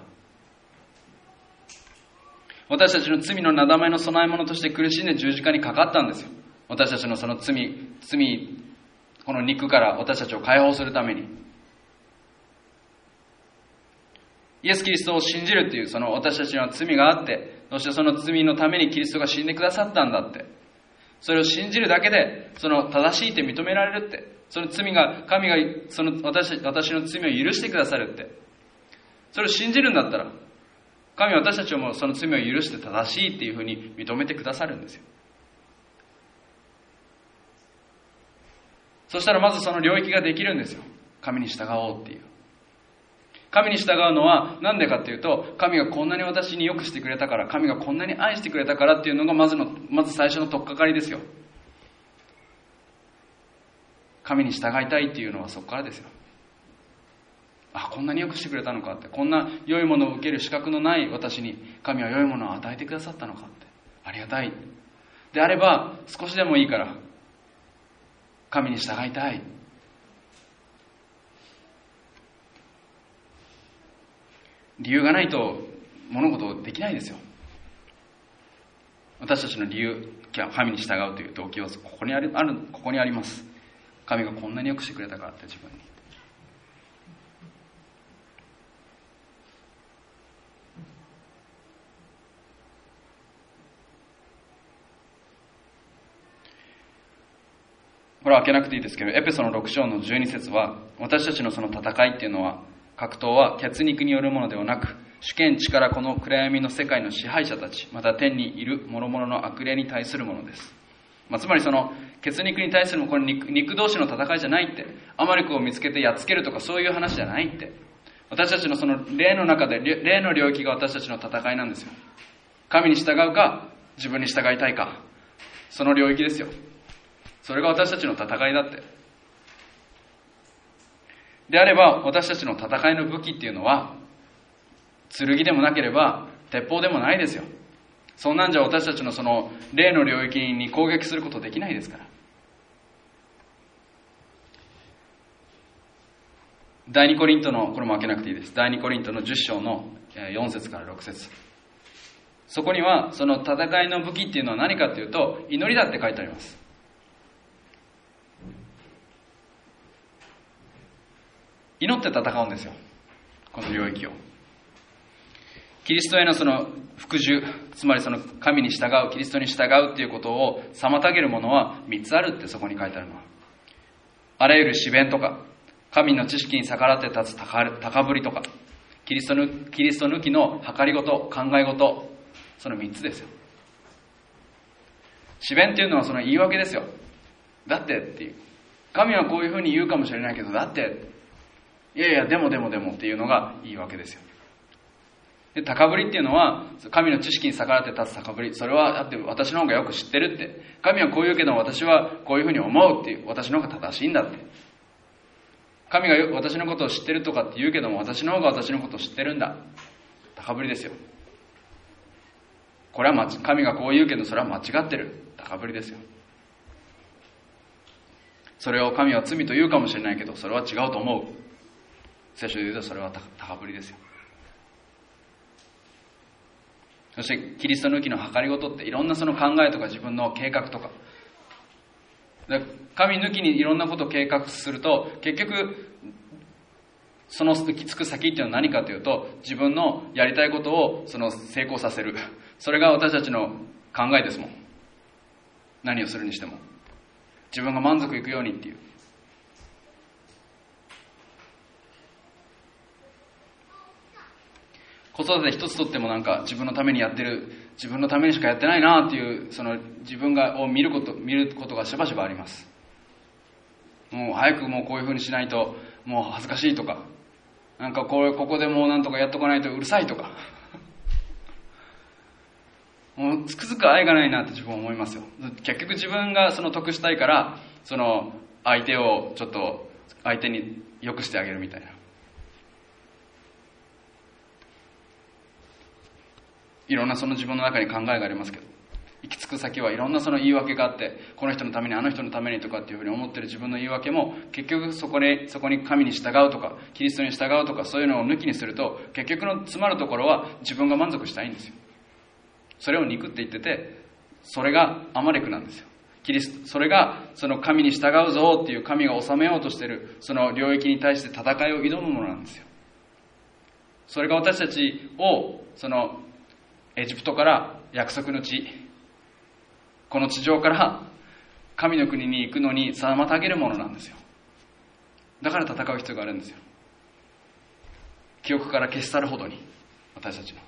私たちの罪のなだめの供え物として苦しんで十字架にかかったんですよ。私たちのその罪、罪、この肉から私たちを解放するために。イエス・キリストを信じるっていう、その私たちには罪があって、そしてその罪のためにキリストが死んでくださったんだって、それを信じるだけでその正しいって認められるって、その罪が、神がその 私, 私の罪を許してくださるって、それを信じるんだったら神は私たちをもその罪を許して正しいっていうふうに認めてくださるんですよ。そしたらまずその領域ができるんですよ。 神に従おうっていう。神に従うのは何でかっていうと、神がこんなに私に良くしてくれたから、神がこんなに愛してくれたからっていうのがまずのまず最初の取っかかりですよ。神に従いたいっていうのはそこからですよ。あ、こんなに良くしてくれたのかって、こんな良いものを受ける資格のない私に神は良いものを与えてくださったのかって、ありがたいであれば、少しでもいいから神に従いたい。理由がないと物事できないですよ。私たちの理由、神に従うという動機はここにある、あるここにあります。神がこんなに良くしてくれたからって、自分に。これは開けなくていいですけど、エペソのろく章のじゅうに節は、私たちのその戦いっていうのは、格闘は血肉によるものではなく、主権地からこの暗闇の世界の支配者たち、また天にいる諸々の悪霊に対するものです。まあ、つまりその血肉に対するこの 肉, 肉同士の戦いじゃないって、アマレクを見つけてやっつけるとかそういう話じゃないって、私たちのその霊の中で、霊の領域が私たちの戦いなんですよ。神に従うか自分に従いたいか、その領域ですよ。それが私たちの戦いだって。であれば、私たちの戦いの武器っていうのは剣でもなければ鉄砲でもないですよ。そんなんじゃ私たちのその霊の領域に攻撃することできないですから。第二コリントの、これも開けなくていいです。第二コリントのじゅっ章のよん節からろく節。そこにはその戦いの武器っていうのは何かっていうと、祈りだって書いてあります。祈って戦うんですよ、この領域を。キリストへのその服従、つまりその神に従う、キリストに従うっていうことを妨げるものはみっつあるって、そこに書いてあるのは。あらゆる詩弁とか、神の知識に逆らって立つ高ぶりとか、キリスト抜キリスト抜きの計りごと、考えごと、そのみっつですよ。詩弁っていうのはその言い訳ですよ。だってっていう。神はこういうふうに言うかもしれないけど、だって、いやいや、でもでもでもっていうのが言い訳ですよ。で、高ぶりっていうのは、神の知識に逆らって立つ高ぶり。それは、だって私の方がよく知ってるって。神はこう言うけど、私はこういうふうに思うっていう。私の方が正しいんだって。神が私のことを知ってるとかって言うけども、私の方が私のことを知ってるんだ。高ぶりですよ。これは神がこう言うけど、それは間違ってる。高ぶりですよ。それを神は罪と言うかもしれないけど、それは違うと思う。聖書で言うとそれは高ぶりですよ。そしてキリスト抜きの計りごとって、いろんなその考えとか自分の計画とか、神抜きにいろんなことを計画すると、結局その行き着く先っていうのは何かというと、自分のやりたいことをその成功させる。それが私たちの考えですもん。何をするにしても自分が満足いくようにっていう。子育て一つとってもなんか自分のためにやってる、自分のためにしかやってないなっていう、その自分がを見ること見ることがしばしばあります。もう早くもうこういう風にしないともう恥ずかしいとか、なんかこうここでもうなんとかやっとかないとうるさいとか、もうつくづく愛がないなって自分は思いますよ。結局自分がその得したいから、その相手をちょっと相手に良くしてあげるみたいな。いろんなその自分の中に考えがありますけど、行き着く先はいろんなその言い訳があって、この人のためにあの人のためにとかっていうふうに思ってる自分の言い訳も、結局そこでそこに神に従うとかキリストに従うとか、そういうのを抜きにすると、結局の詰まるところは自分が満足したいんですよ。それを憎って言ってて、それがアマレクなんですよ。キリスト、それがその神に従うぞっていう、神が治めようとしているその領域に対して戦いを挑むものなんですよ。それが私たちをそのエジプトから約束の地、この地上から神の国に行くのに妨げるものなんですよ。だから戦う必要があるんですよ。記憶から消し去るほどに、私たちの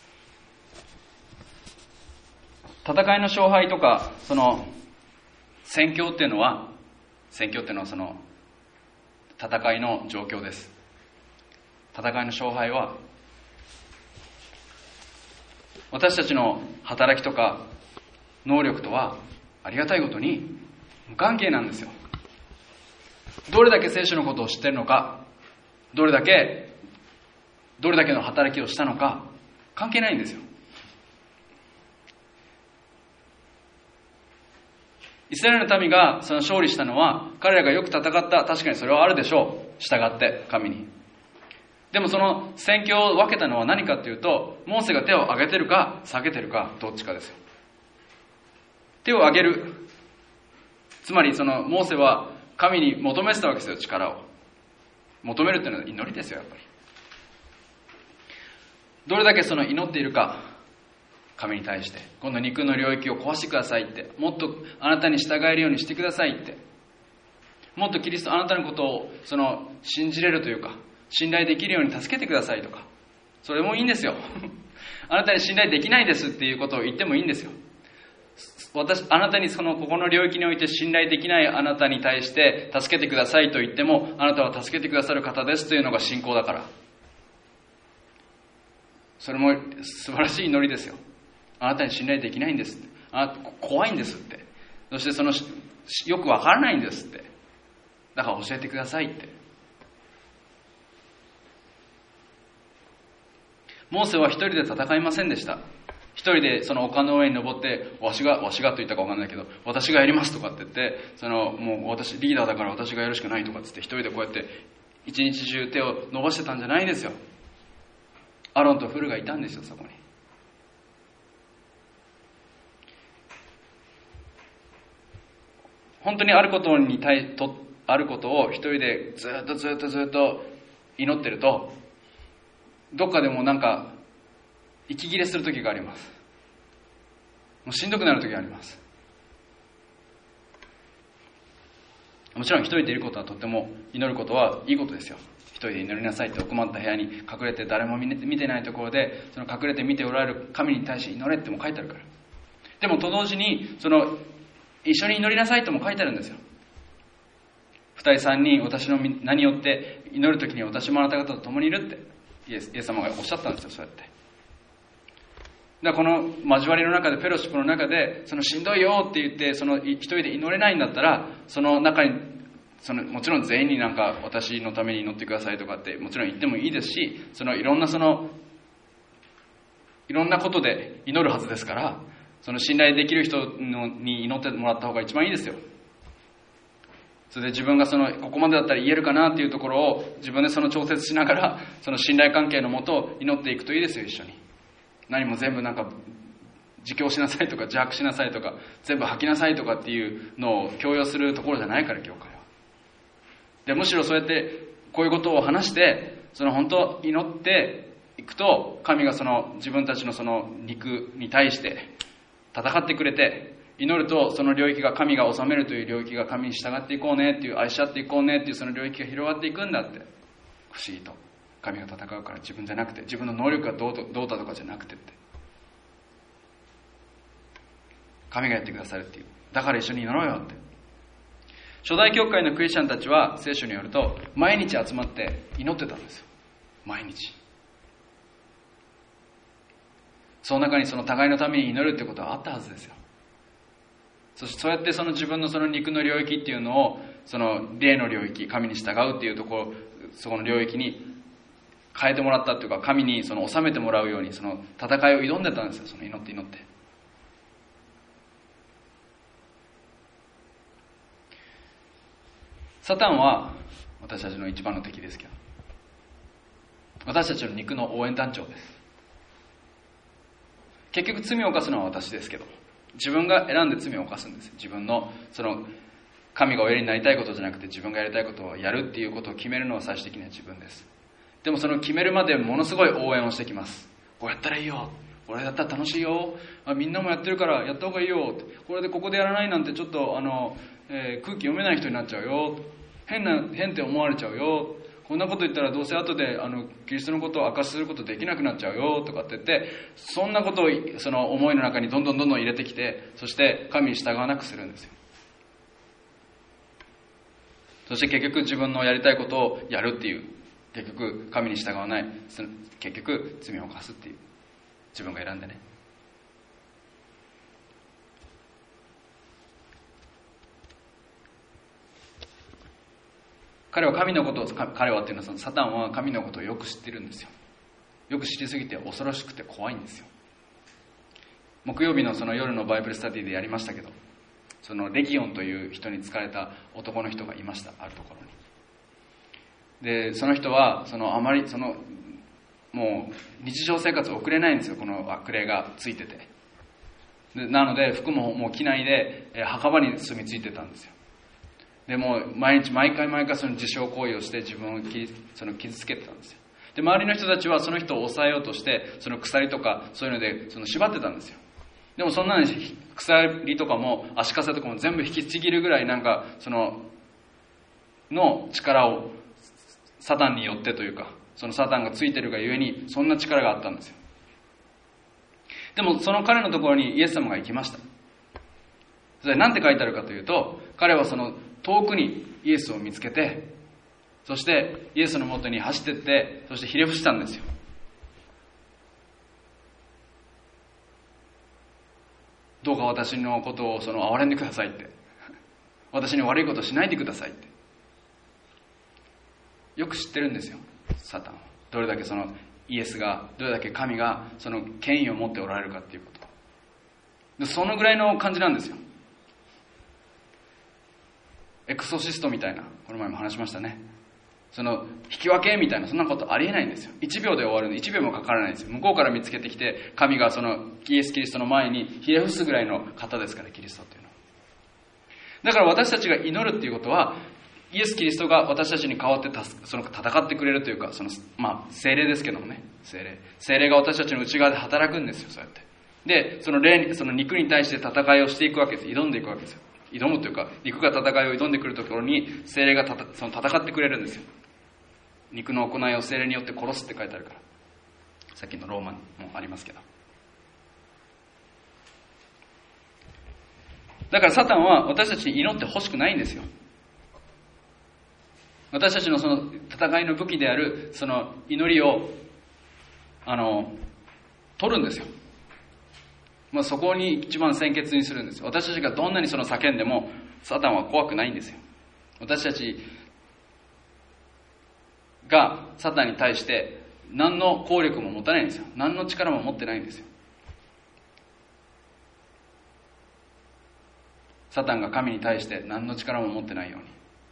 戦いの勝敗とか、その宣教っていうのは宣教っていうのはその戦いの状況です。戦いの勝敗は私たちの働きとか能力とはありがたいことに無関係なんですよ。どれだけ聖書のことを知っているのか、どれだけどれだけの働きをしたのか関係ないんですよ。イスラエルの民がその勝利したのは、彼らがよく戦った、確かにそれはあるでしょう、従って神に。でもその宣教を分けたのは何かというと、モーセが手を挙げてるか下げてるかどっちかですよ。手を挙げる、つまりそのモーセは神に求めてたわけですよ。力を求めるっていうのは祈りですよ。やっぱりどれだけその祈っているか、神に対して今度肉の領域を壊してくださいって、もっとあなたに従えるようにしてくださいって、もっとキリストあなたのことをその信じれるというか信頼できるように助けてくださいとか、それもいいんですよあなたに信頼できないですっていうことを言ってもいいんですよ。私あなたにそのここの領域において信頼できないあなたに対して助けてくださいと言っても、あなたは助けてくださる方ですというのが信仰だから、それも素晴らしい祈りですよ。あなたに信頼できないんですって、あなた怖いんですって、そしてそのよくわからないんですって、だから教えてくださいって。モーセは一人で戦いませんでした。一人でその丘の上に登って、わしがわしがと言ったかわかんないけど、私がやりますとかって言って、そのもう私リーダーだから私がやるしかないとかって言って、一人でこうやって一日中手を伸ばしてたんじゃないんですよ。アロンとフルがいたんですよ、そこに。本当にあることに対とあることを一人でずっとずっとずっと祈ってると、どっかでもなんか息切れする時があります。もうしんどくなる時があります。もちろん一人でいることはとっても、祈ることはいいことですよ。一人で祈りなさいって、奥まった部屋に隠れて誰も見てないところで、その隠れて見ておられる神に対して祈れっても書いてあるから。でもと同時にその一緒に祈りなさいとも書いてあるんですよ。二人三人私の名によって祈るときに私もあなた方と共にいるってイエス、イエス様がおっしゃったんですよ。そうやってだからこの交わりの中で、フェロシップの中で、そのしんどいよって言ってその一人で祈れないんだったら、その中にそのもちろん全員になんか私のために祈ってくださいとかってもちろん言ってもいいですし、そのいろんなそのいろんなことで祈るはずですから、その信頼できる人のに祈ってもらった方が一番いいですよ。それで自分がそのここまでだったら言えるかなっていうところを自分でその調節しながら、その信頼関係のもと祈っていくといいですよ。一緒に何も全部なんか自供しなさいとか自白しなさいとか全部吐きなさいとかっていうのを強要するところじゃないから、教会は。でむしろそうやってこういうことを話して、その本当祈っていくと、神がその自分たちのその肉に対して戦ってくれて、祈るとその領域が神が治めるという領域が神に従っていこうねっていう、愛し合っていこうねっていうその領域が広がっていくんだって。不思議と神が戦うから、自分じゃなくて、自分の能力がどうどうだとかじゃなくてって、神がやってくださるっていう。だから一緒に祈ろうよって。初代教会のクリスチャンたちは聖書によると毎日集まって祈ってたんですよ。毎日。その中にその互いのために祈るってことはあったはずですよ。そしてそうやってその自分のその肉の領域っていうのを、その霊の領域、神に従うっていうところ、そこの領域に変えてもらったっていうか、神にその収めてもらうようにその戦いを挑んでたんですよ。その祈って祈って。サタンは私たちの一番の敵ですけど、私たちの肉の応援団長です。結局罪を犯すのは私ですけど、自分が選んで罪を犯すんです。自分のその神がおやりになりたいことじゃなくて、自分がやりたいことをやるっていうことを決めるのは最終的には自分です。でもその決めるまでものすごい応援をしてきます。こうやったらいいよ、俺だったら楽しいよ、あみんなもやってるからやった方がいいよ、これでここでやらないなんてちょっとあの、えー、空気読めない人になっちゃうよ、変な変って思われちゃうよ、こんなこと言ったらどうせ後であのキリストのことを明かしすることできなくなっちゃうよとかって言って、そんなことをその思いの中にどんどんどんどん入れてきて、そして神に従わなくするんですよ。 そして結局自分のやりたいことをやるっていう、結局神に従わない、結局罪を犯すっていう、自分が選んでね。彼は神のことを、彼はっていうのはそのサタンは神のことをよく知ってるんですよ。よく知りすぎて恐ろしくて怖いんですよ。木曜日のその夜のバイブルスタディでやりましたけど、そのレギオンという人に疲れた男の人がいました、あるところに。でその人はそのあまりそのもう日常生活を送れないんですよ、この悪霊がついてて。でなので服ももう着ないで、え墓場に住み着いてたんですよ。でもう毎日毎回毎回その自傷行為をして自分をその傷つけてたんですよ。で周りの人たちはその人を抑えようとしてその鎖とかそういうのでその縛ってたんですよ。でもそんなに鎖とかも足かせとかも全部引きちぎるぐらいなんかそのの力をサタンによってというか、そのサタンがついてるがゆえにそんな力があったんですよ。でもその彼のところにイエス様が行きました。それ何て書いてあるかというと、彼はその遠くにイエスを見つけて、そしてイエスのもとに走っていって、そしてひれ伏したんですよ。どうか私のことをその憐れんでくださいって、私に悪いことしないでくださいって。よく知ってるんですよ、サタンは。どれだけそのイエスが、どれだけ神がその権威を持っておられるかっていうことで、そのぐらいの感じなんですよ。エクソシストみたいな、この前も話しましたね。その引き分けみたいな、そんなことありえないんですよ。いちびょうで終わるんで、いちびょうもかからないんですよ。向こうから見つけてきて、神がそのイエス・キリストの前にひれ伏すぐらいの方ですから、キリストっていうのは。だから私たちが祈るっていうことは、イエス・キリストが私たちに代わってその戦ってくれるというか、そのまあ聖霊ですけどもね、聖霊聖霊が私たちの内側で働くんですよ、そうやって。でその霊に、その肉に対して戦いをしていくわけです。挑んでいくわけですよ。挑むというか、肉が戦いを挑んでくるところに聖霊がたたその戦ってくれるんですよ。肉の行いを聖霊によって殺すって書いてあるから、さっきのローマにもありますけど。だからサタンは私たちに祈ってほしくないんですよ。私たちのその戦いの武器であるその祈りをあの取るんですよ。まあ、そこに一番先決にするんですよ。私たちがどんなにその叫んでもサタンは怖くないんですよ。私たちがサタンに対して何の効力も持たないんですよ。何の力も持ってないんですよ。サタンが神に対して何の力も持ってないように。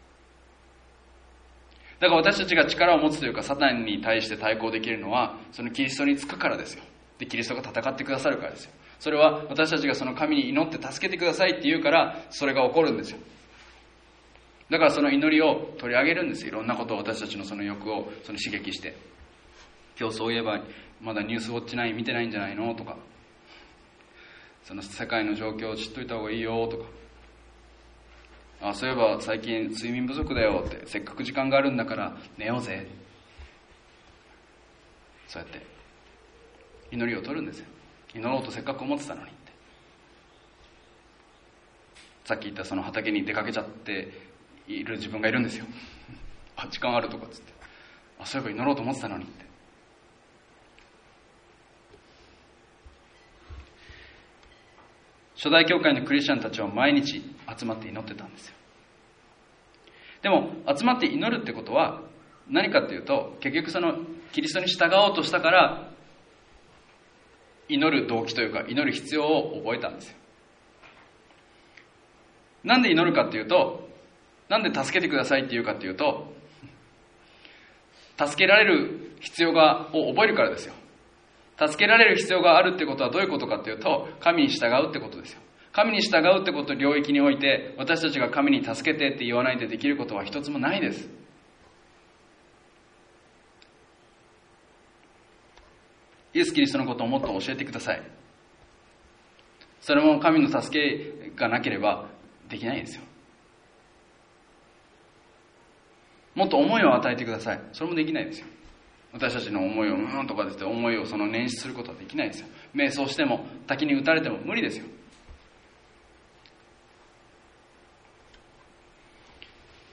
だから私たちが力を持つというか、サタンに対して対抗できるのはそのキリストにつくからですよ。でキリストが戦ってくださるからですよ。それは私たちがその神に祈って助けてくださいって言うからそれが起こるんですよ。だからその祈りを取り上げるんですよ。いろんなことを私たちのその欲をその刺激して、今日そういえばまだニュースウォッチナイン見てないんじゃないのとか、その世界の状況を知っといた方がいいよとか、あそういえば最近睡眠不足だよって、せっかく時間があるんだから寝ようぜ、そうやって祈りを取るんですよ。祈ろうとせっかく思ってたのにって。さっき言ったその畑に出かけちゃっている自分がいるんですよ。あ時間あるとかっつって、あそういえば祈ろうと思ってたのにって。初代教会のクリスチャンたちは毎日集まって祈ってたんですよ。でも集まって祈るってことは何かっていうと、結局そのキリストに従おうとしたから祈る動機というか祈る必要を覚えたんですよ。なんで祈るかっていうと、なんで助けてくださいっていうかっていうと、助けられる必要がを覚えるからですよ。助けられる必要があるってことはどういうことかっていうと、神に従うってことですよ。神に従うってこと領域において、私たちが神に助けてって言わないでできることは一つもないです。イエス・キリストのことをもっと教えてください。それも神の助けがなければできないんですよ。もっと思いを与えてください。それもできないですよ。私たちの思いをうーんとかですね、思いをその捻出することはできないですよ。瞑想しても滝に打たれても無理ですよ。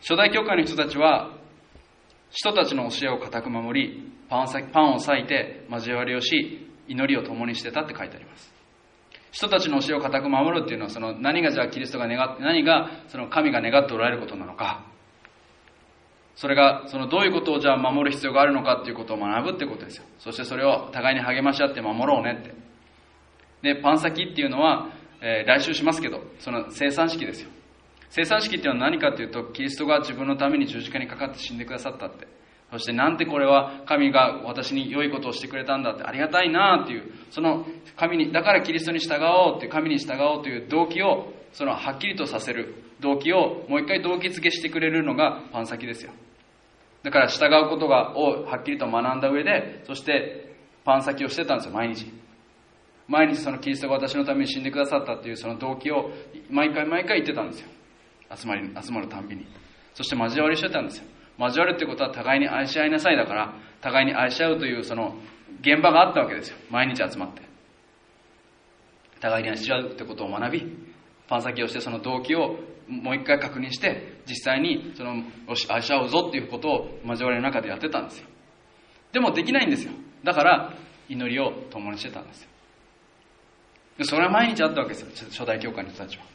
初代教会の人たちは使徒たちの教えを固く守り、パンをパンを裂いて交わりをし、祈りを共にしてたって書いてあります。使徒たちの教えを固く守るっていうのは、その何がじゃあキリストが願って、何がその神が願っておられることなのか、それがそのどういうことをじゃあ守る必要があるのかっていうことを学ぶってことですよ。そしてそれを互いに励まし合って守ろうねって。で、パン先っていうのは、えー、来週しますけど、その生産式ですよ。生産式っていうのは何かというと、キリストが自分のために十字架にかかって死んでくださったって。そしてなんてこれは神が私に良いことをしてくれたんだって、ありがたいなっていう、その神に、だからキリストに従おうっていう、神に従おうという動機を、そのはっきりとさせる動機をもう一回動機付けしてくれるのがパン先ですよ。だから従うことがをはっきりと学んだ上で、そしてパン先をしてたんですよ、毎日。毎日そのキリストが私のために死んでくださったというその動機を毎回毎回言ってたんですよ。集まり、集まるたんびに。そして交わりしてたんですよ。交わるってことは互いに愛し合いなさいだから、互いに愛し合うというその現場があったわけですよ。毎日集まって。互いに愛し合うってことを学び、パン先をしてその動機をもう一回確認して、実際にそのよし愛し合うぞっていうことを交わりの中でやってたんですよ。でもできないんですよ。だから祈りを共にしてたんですよ。それは毎日あったわけですよ、初代教会の人たちは。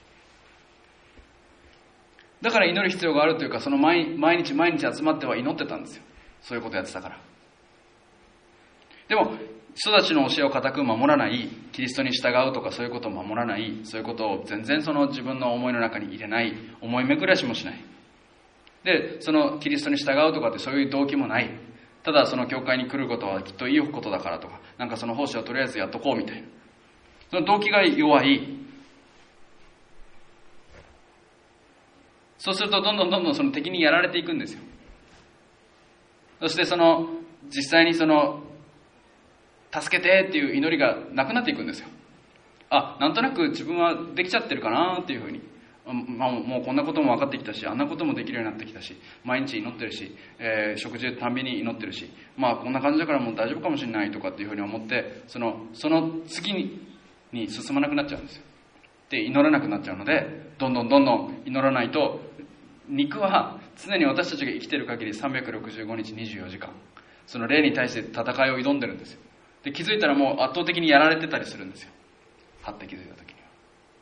だから祈る必要があるというか、その 毎, 毎日毎日集まっては祈ってたんですよ。そういうことやってたから。でも人たちの教えを固く守らない、キリストに従うとかそういうことを守らない、そういうことを全然その自分の思いの中に入れない、思い巡らしもしない。で、そのキリストに従うとかってそういう動機もない。ただその教会に来ることはきっといいことだからとか、なんかその奉仕をとりあえずやっとこうみたいな。その動機が弱い。そうするとどんどんどんどんその敵にやられていくんですよ。そしてその実際にその助けてっていう祈りがなくなっていくんですよ。あ、なんとなく自分はできちゃってるかなっていうふうに、まあ、もうこんなことも分かってきたし、あんなこともできるようになってきたし、毎日祈ってるし、えー、食事たんびに祈ってるし、まあこんな感じだからもう大丈夫かもしれないとかっていうふうに思って、そのその次にに進まなくなっちゃうんですよ。で、祈らなくなっちゃうので、どんどんどんどん祈らないと、肉は常に私たちが生きている限りさんびゃくろくじゅうごにちにじゅうよじかん、その霊に対して戦いを挑んでるんですよ。で、気づいたらもう圧倒的にやられてたりするんですよ。はって気づいた時には。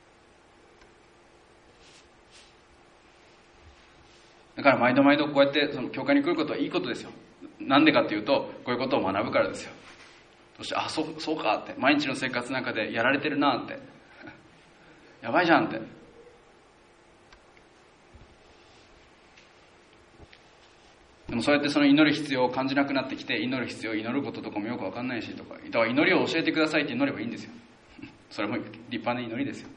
だから毎度毎度こうやってその教会に来ることはいいことですよ。なんでかっていうと、こういうことを学ぶからですよ。そして、あ、そう、そうかって、毎日の生活の中でやられてるなって、やばいじゃんって。でもそうやってその祈る必要を感じなくなってきて、祈る必要、祈ることとかもよくわかんないしとか、だから祈りを教えてくださいって祈ればいいんですよ。それも立派な祈りですよ。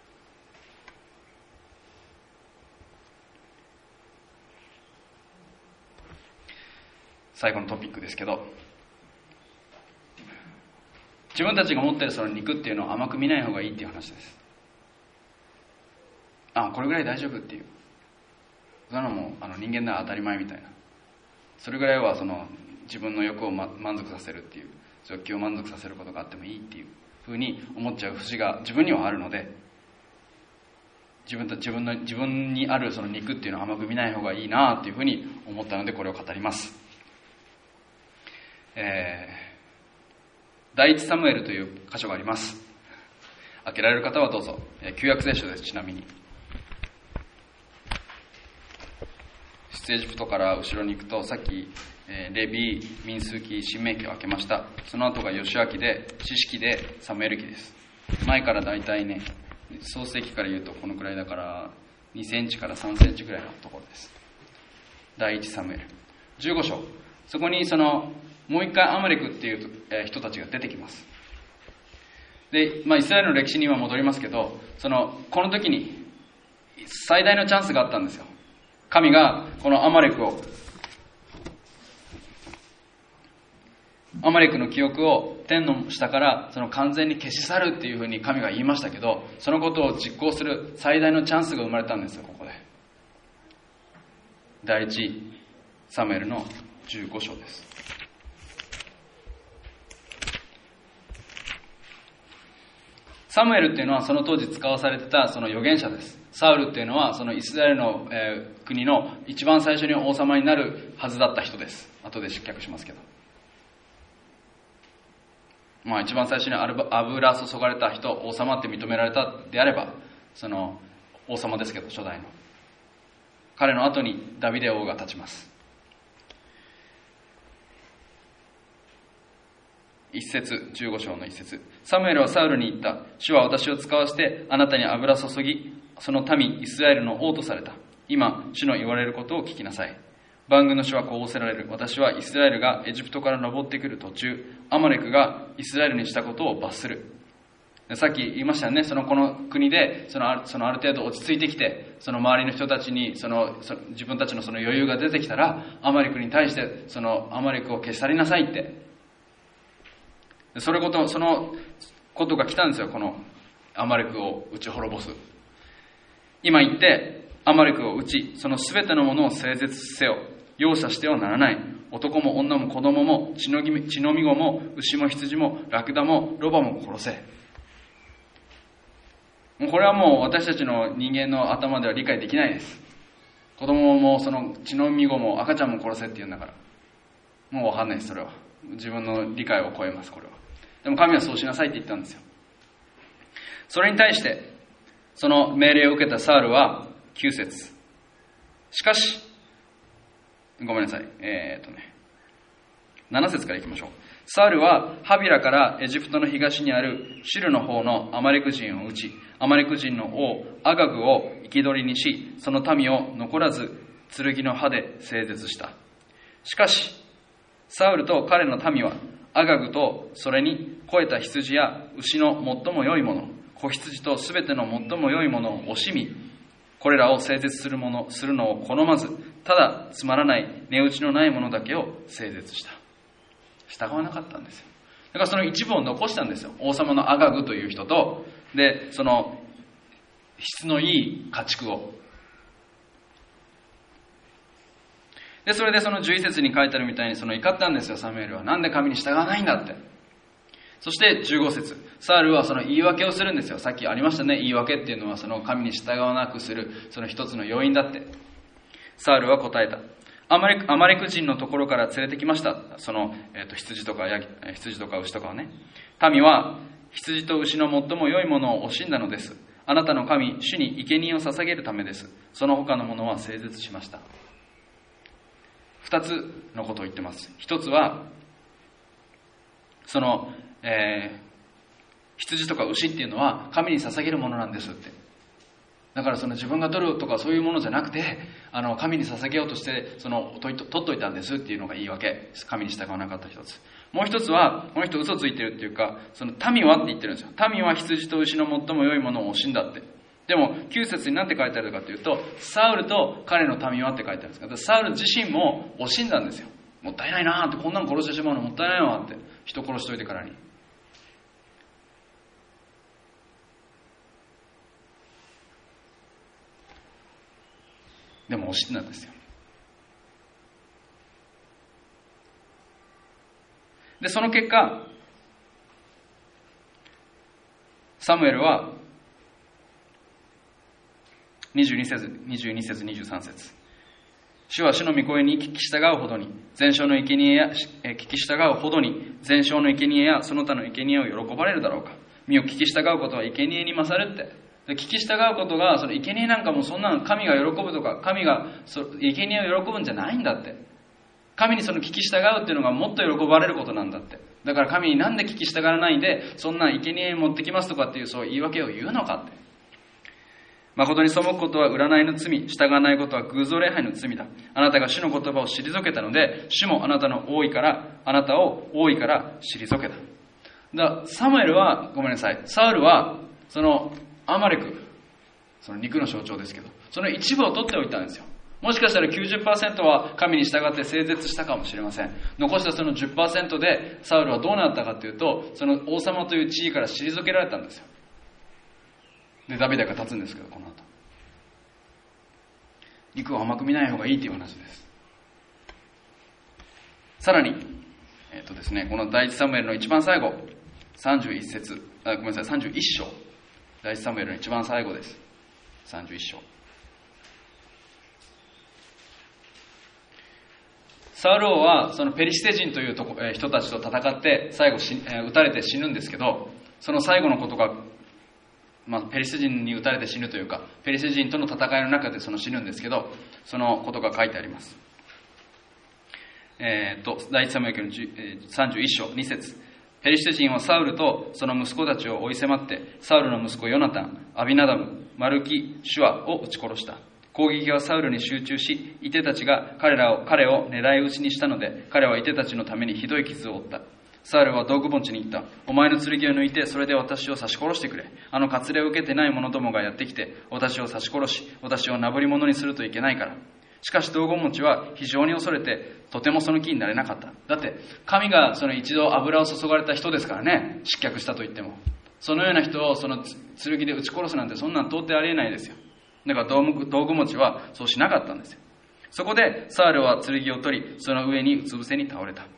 最後のトピックですけど、自分たちが持っているその肉っていうのを甘く見ない方がいいっていう話です。あ、これぐらい大丈夫っていう。そんなのもあの人間なら当たり前みたいな。それぐらいはその自分の欲を、ま、満足させるっていう、欲求を満足させることがあってもいいっていうふうに思っちゃう節が自分にはあるので、自分と自分の自分にあるその肉っていうのを甘く見ない方がいいなっていうふうに思ったので、これを語ります。えー、第一サムエルという箇所があります。開けられる方はどうぞ。えー、旧約聖書です。ちなみに出エジプトから後ろに行くと、さっき、えー、レビ、民数記、申命記を開けました。その後がヨシュア記で、知識でサムエル記です。前からだいたいね、創世記から言うとこのくらいだからにセンチからさんセンチくらいのところです。第一サムエルじゅうご章、そこにそのもう一回アマレクっていう人たちが出てきます。で、まあ、イスラエルの歴史には戻りますけど、そのこの時に最大のチャンスがあったんですよ。神がこのアマレクをアマレクの記憶を天の下からその完全に消し去るっていうふうに神が言いましたけど、そのことを実行する最大のチャンスが生まれたんですよ。ここで第一サムエルのじゅうご章です。 サムエルっていうのはその当時使わされてたその預言者です。サウルっていうのはそのイスラエルの、えー、国の一番最初に王様になるはずだった人です。後で失脚しますけど、まあ一番最初に油注がれた人、王様って認められたであればその王様ですけど、初代の彼の後にダビデ王が立ちます。一節、じゅうご章の一節。サムエルはサウルに言った。主は私を使わしてあなたに油注ぎ、その民イスラエルの王とされた。今主の言われることを聞きなさい。万軍の主はこう仰せられる。私はイスラエルがエジプトから登ってくる途中、アマレクがイスラエルにしたことを罰する。さっき言いましたよね。そのこの国でそのそのある程度落ち着いてきて、その周りの人たちにそのその自分たちのその余裕が出てきたら、アマレクに対してそのアマレクを消し去りなさいって、それことそのことが来たんですよ。このアマレクを打ち滅ぼす。今言ってアマレクを打ち、そのすべてのものを整絶せよ。容赦してはならない。男も女も子供も血のみ血のみ子も牛も羊もラクダもロバも殺せ。もうこれはもう私たちの人間の頭では理解できないです。子供もその血のみ子も赤ちゃんも殺せって言うんだから、もうわかんないです。それは自分の理解を超えます。これはでも神はそうしなさいって言ったんですよ。それに対してその命令を受けたサウルはきゅう節。しかしごめんなさいえー、っとねなな節からいきましょう。サウルはハビラからエジプトの東にあるシルの方のアマレク人を撃ち、アマレク人の王アガグを生き捕りにし、その民を残らず剣の刃で整絶した。しかしサウルと彼の民はアガグとそれに肥えた羊や牛の最も良いもの、子羊とすべての最も良いものを惜しみ、これらを整絶するものするのを好まず、ただつまらない値打ちのないものだけを整絶した。従わなかったんですよ。だからその一部を残したんですよ。王様のアガグという人と、でその質のいい家畜を。でそれでそのじゅういち節に書いてあるみたいに、その怒ったんですよ、サムエルは。なんで神に従わないんだって。そしてじゅうご節、サウルはその言い訳をするんですよ。さっきありましたね、言い訳っていうのはその神に従わなくするその一つの要因だって。サウルは答えた。アマレク、アマレク人のところから連れてきました。その、えー、と羊とかや羊とか牛とかをね。民は羊と牛の最も良いものを惜しんだのです。あなたの神主に生贄を捧げるためです。その他のものは整絶しました。二つのことを言ってます。一つはその、えー、羊とか牛っていうのは神に捧げるものなんですって。だからその自分が取るとかそういうものじゃなくて、あの神に捧げようとしてその取っといたんですっていうのが言い訳。神に従わなかった一つ。もう一つは、この人嘘ついてるっていうか、その民はって言ってるんですよ。民は羊と牛の最も良いものを惜しんだって。でもきゅう節に何て書いてあるかというと、サウルと彼の民はって書いてあるんですけど、サウル自身も惜しんだんですよ。もったいないなーって、こんなの殺してしまうのもったいないわって、人殺しといてからに。でも惜しんだんですよ。でその結果、サムエルはにじゅうに節、にじゅうに節、にじゅうさん節、主は主の御声に聞き従うほどに、全焼の生贄や聞き従うほどに、全焼の生贄やその他の生贄を喜ばれるだろうか。身を聞き従うことは生贄に勝るって。で聞き従うことが、その生贄なんかもそんなの神が喜ぶとか、神がそ生贄を喜ぶんじゃないんだって。神にその聞き従うっていうのがもっと喜ばれることなんだって。だから神になんで聞き従わないで、そんな生贄持ってきますとかっていうそう言い訳を言うのかって。誠に背くことは占いの罪、従わないことは偶像礼拝の罪だ。あなたが主の言葉を退けたので、主もあなたの王位から、あなたを王位から退けた。だサムエルは、ごめんなさい、サウルは、そのアマレク、その肉の象徴ですけど、その一部を取っておいたんですよ。もしかしたら きゅうじゅっパーセント は神に従って整絶したかもしれません。残したその じゅっパーセント でサウルはどうなったかというと、その王様という地位から退けられたんですよ。でダビデが立つんですけど、この後肉を甘く見ない方がいいという話です。さらに、えっとですね、この第一サムエルの一番最後さんじゅういっ節、あ、ごめんなさい、さんじゅういっ章、第一サムエルの一番最後です。さんじゅういっ章。サウル王はそのペリシテ人というとこ、えー、人たちと戦って最後し、えー、撃たれて死ぬんですけど、その最後のことが、まあ、ペリシテ人に撃たれて死ぬというか、ペリシテ人との戦いの中でその死ぬんですけど、そのことが書いてあります。えー、と第一サムエルのさんじゅういっ章に節、ペリシテ人はサウルとその息子たちを追い迫って、サウルの息子ヨナタン、アビナダブ、マルキシュアを撃ち殺した。攻撃はサウルに集中し、イテたちが彼らを彼を狙い撃ちにしたので、彼はイテたちのためにひどい傷を負った。サウルは道具持ちに言った。お前の剣を抜いて、それで私を刺し殺してくれ。あの割礼を受けてない者どもがやってきて、私を刺し殺し、私をなぶり者にするといけないから。しかし道具持ちは非常に恐れて、とてもその気になれなかった。だって神がその一度油を注がれた人ですからね、失脚したと言っても。そのような人をその剣で撃ち殺すなんて、そんなん到底ありえないですよ。だから道具、道具持ちはそうしなかったんですよ。そこでサウルは剣を取り、その上にうつ伏せに倒れた。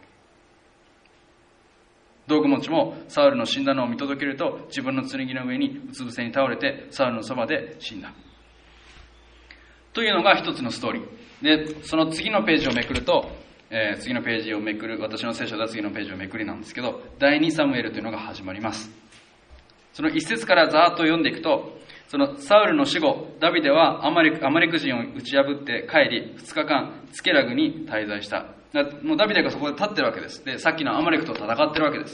道具持ちもサウルの死んだのを見届けると、自分の剣の上にうつ伏せに倒れて、サウルのそばで死んだというのが一つのストーリーで、その次のページをめくると、えー、次のページをめくる、私の聖書では次のページをめくりなんですけど、第二サムエルというのが始まります。その一節からざーっと読んでいくと、そのサウルの死後、ダビデはアマレク、アマレク人を打ち破って帰り、ふつかかんツケラグに滞在した。もうダビデがそこで立ってるわけです。で、さっきのアマレクと戦ってるわけです。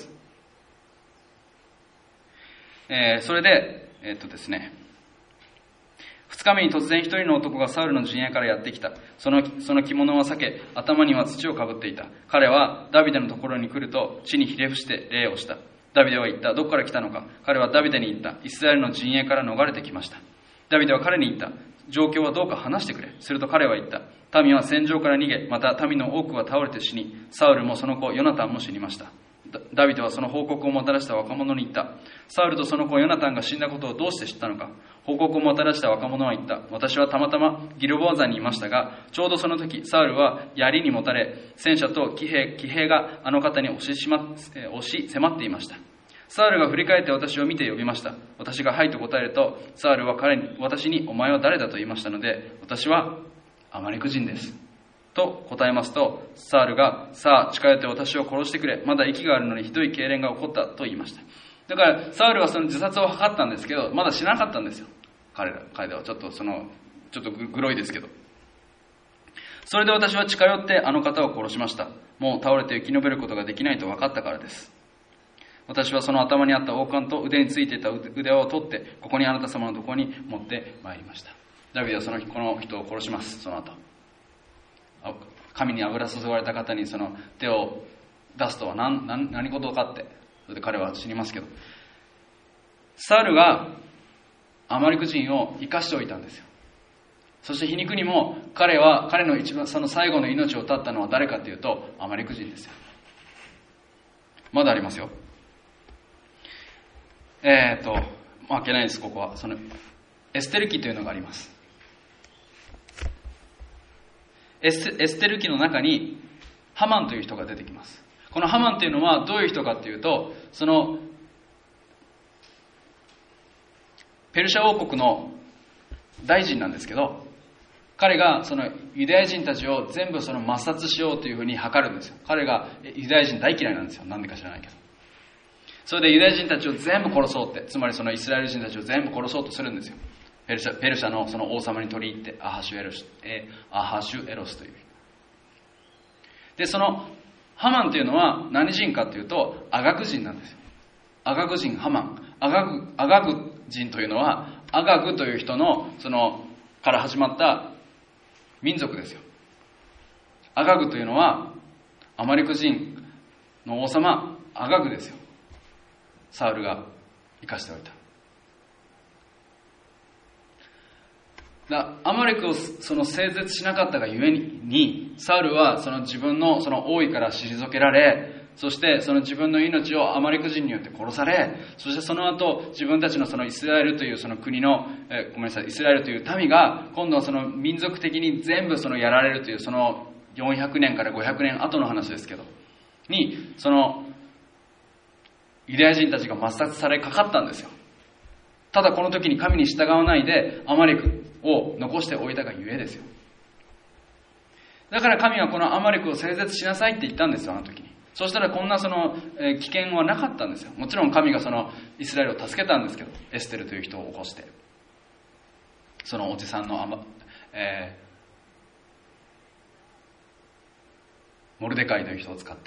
えー、それで、えー、っとですね、二日目に突然一人の男がサウルの陣営からやってきた。その、その着物は避け、頭には土をかぶっていた。彼はダビデのところに来ると、地にひれ伏して礼をした。ダビデは言った。どこから来たのか。彼はダビデに言った。イスラエルの陣営から逃れてきました。ダビデは彼に言った。状況はどうか話してくれ。すると彼は言った。民は戦場から逃げ、また民の多くは倒れて死に、サウルもその子ヨナタンも死にました。ダビデはその報告をもたらした若者に言った。サウルとその子ヨナタンが死んだことをどうして知ったのか。報告をもたらした若者は言った。私はたまたまギルボア山にいましたが、ちょうどその時サウルは槍にもたれ、戦車と騎兵、騎兵があの方に押ししま、押し迫っていました。サウルが振り返って私を見て呼びました。私がはいと答えると、サウルは彼に、私にお前は誰だと言いましたので、私はアマレク人ですと答えますと、サウルが、さあ近寄って私を殺してくれ、まだ息があるのにひどい痙攣が起こったと言いました。だからサウルはその自殺を図ったんですけど、まだ死ななかったんですよ。彼ら、彼らはちょっとそのちょっとグロいですけど、それで私は近寄ってあの方を殺しました。もう倒れて生き延びることができないと分かったからです。私はその頭にあった王冠と腕についていた腕輪を取って、ここにあなた様のところに持ってまいりました。ダビデはそのこの人を殺します。その後神に油注がれた方にその手を出すとは 何, 何, 何事かって、それで彼は死にますけど、サウルがアマレク人を生かしておいたんですよ。そして皮肉にも彼は彼の一番その最後の命を絶ったのは誰かというと、アマレク人ですよ。まだありますよ。えーと負けないです。ここはそのエステル記というのがあります。エステ、エステル記の中にハマンという人が出てきます。このハマンというのはどういう人かというと、そのペルシャ王国の大臣なんですけど、彼がそのユダヤ人たちを全部その抹殺しようというふうに図るんですよ。彼がユダヤ人大嫌いなんですよ。なんでか知らないけど。それでユダヤ人たちを全部殺そうって、つまりそのイスラエル人たちを全部殺そうとするんですよ。ペルシャ、ペルシャのその王様に取り入ってアハシュエロス、えアハシュエロスという。で、そのハマンというのは何人かというと、アガグ人なんですよ。アガグ人ハマン。アガグ、アガグ人というのは、アガグという人のそのから始まった民族ですよ。アガグというのはアマレク人の王様アガグですよ。サウルが生かしておいた。だアマレクをその整絶しなかったがゆえに、サウルはその自分のその王位から退けられ、そしてその自分の命をアマレク人によって殺され、そしてその後自分たちのそのイスラエルというその国の、えごめんなさい、イスラエルという民が今度はその民族的に全部そのやられるという、そのよんひゃくねんからごひゃくねん後の話ですけどに、そのユダヤ人たちが抹殺されかかったんですよ。ただこの時に神に従わないでアマレクを残しておいたがゆえですよ。だから神はこのアマレクを整絶しなさいって言ったんですよ、あの時に。そうしたらこんなその、えー、危険はなかったんですよ。もちろん神がそのイスラエルを助けたんですけど、エステルという人を起こして、そのおじさんのアマ、えー、モルデカイという人を使って、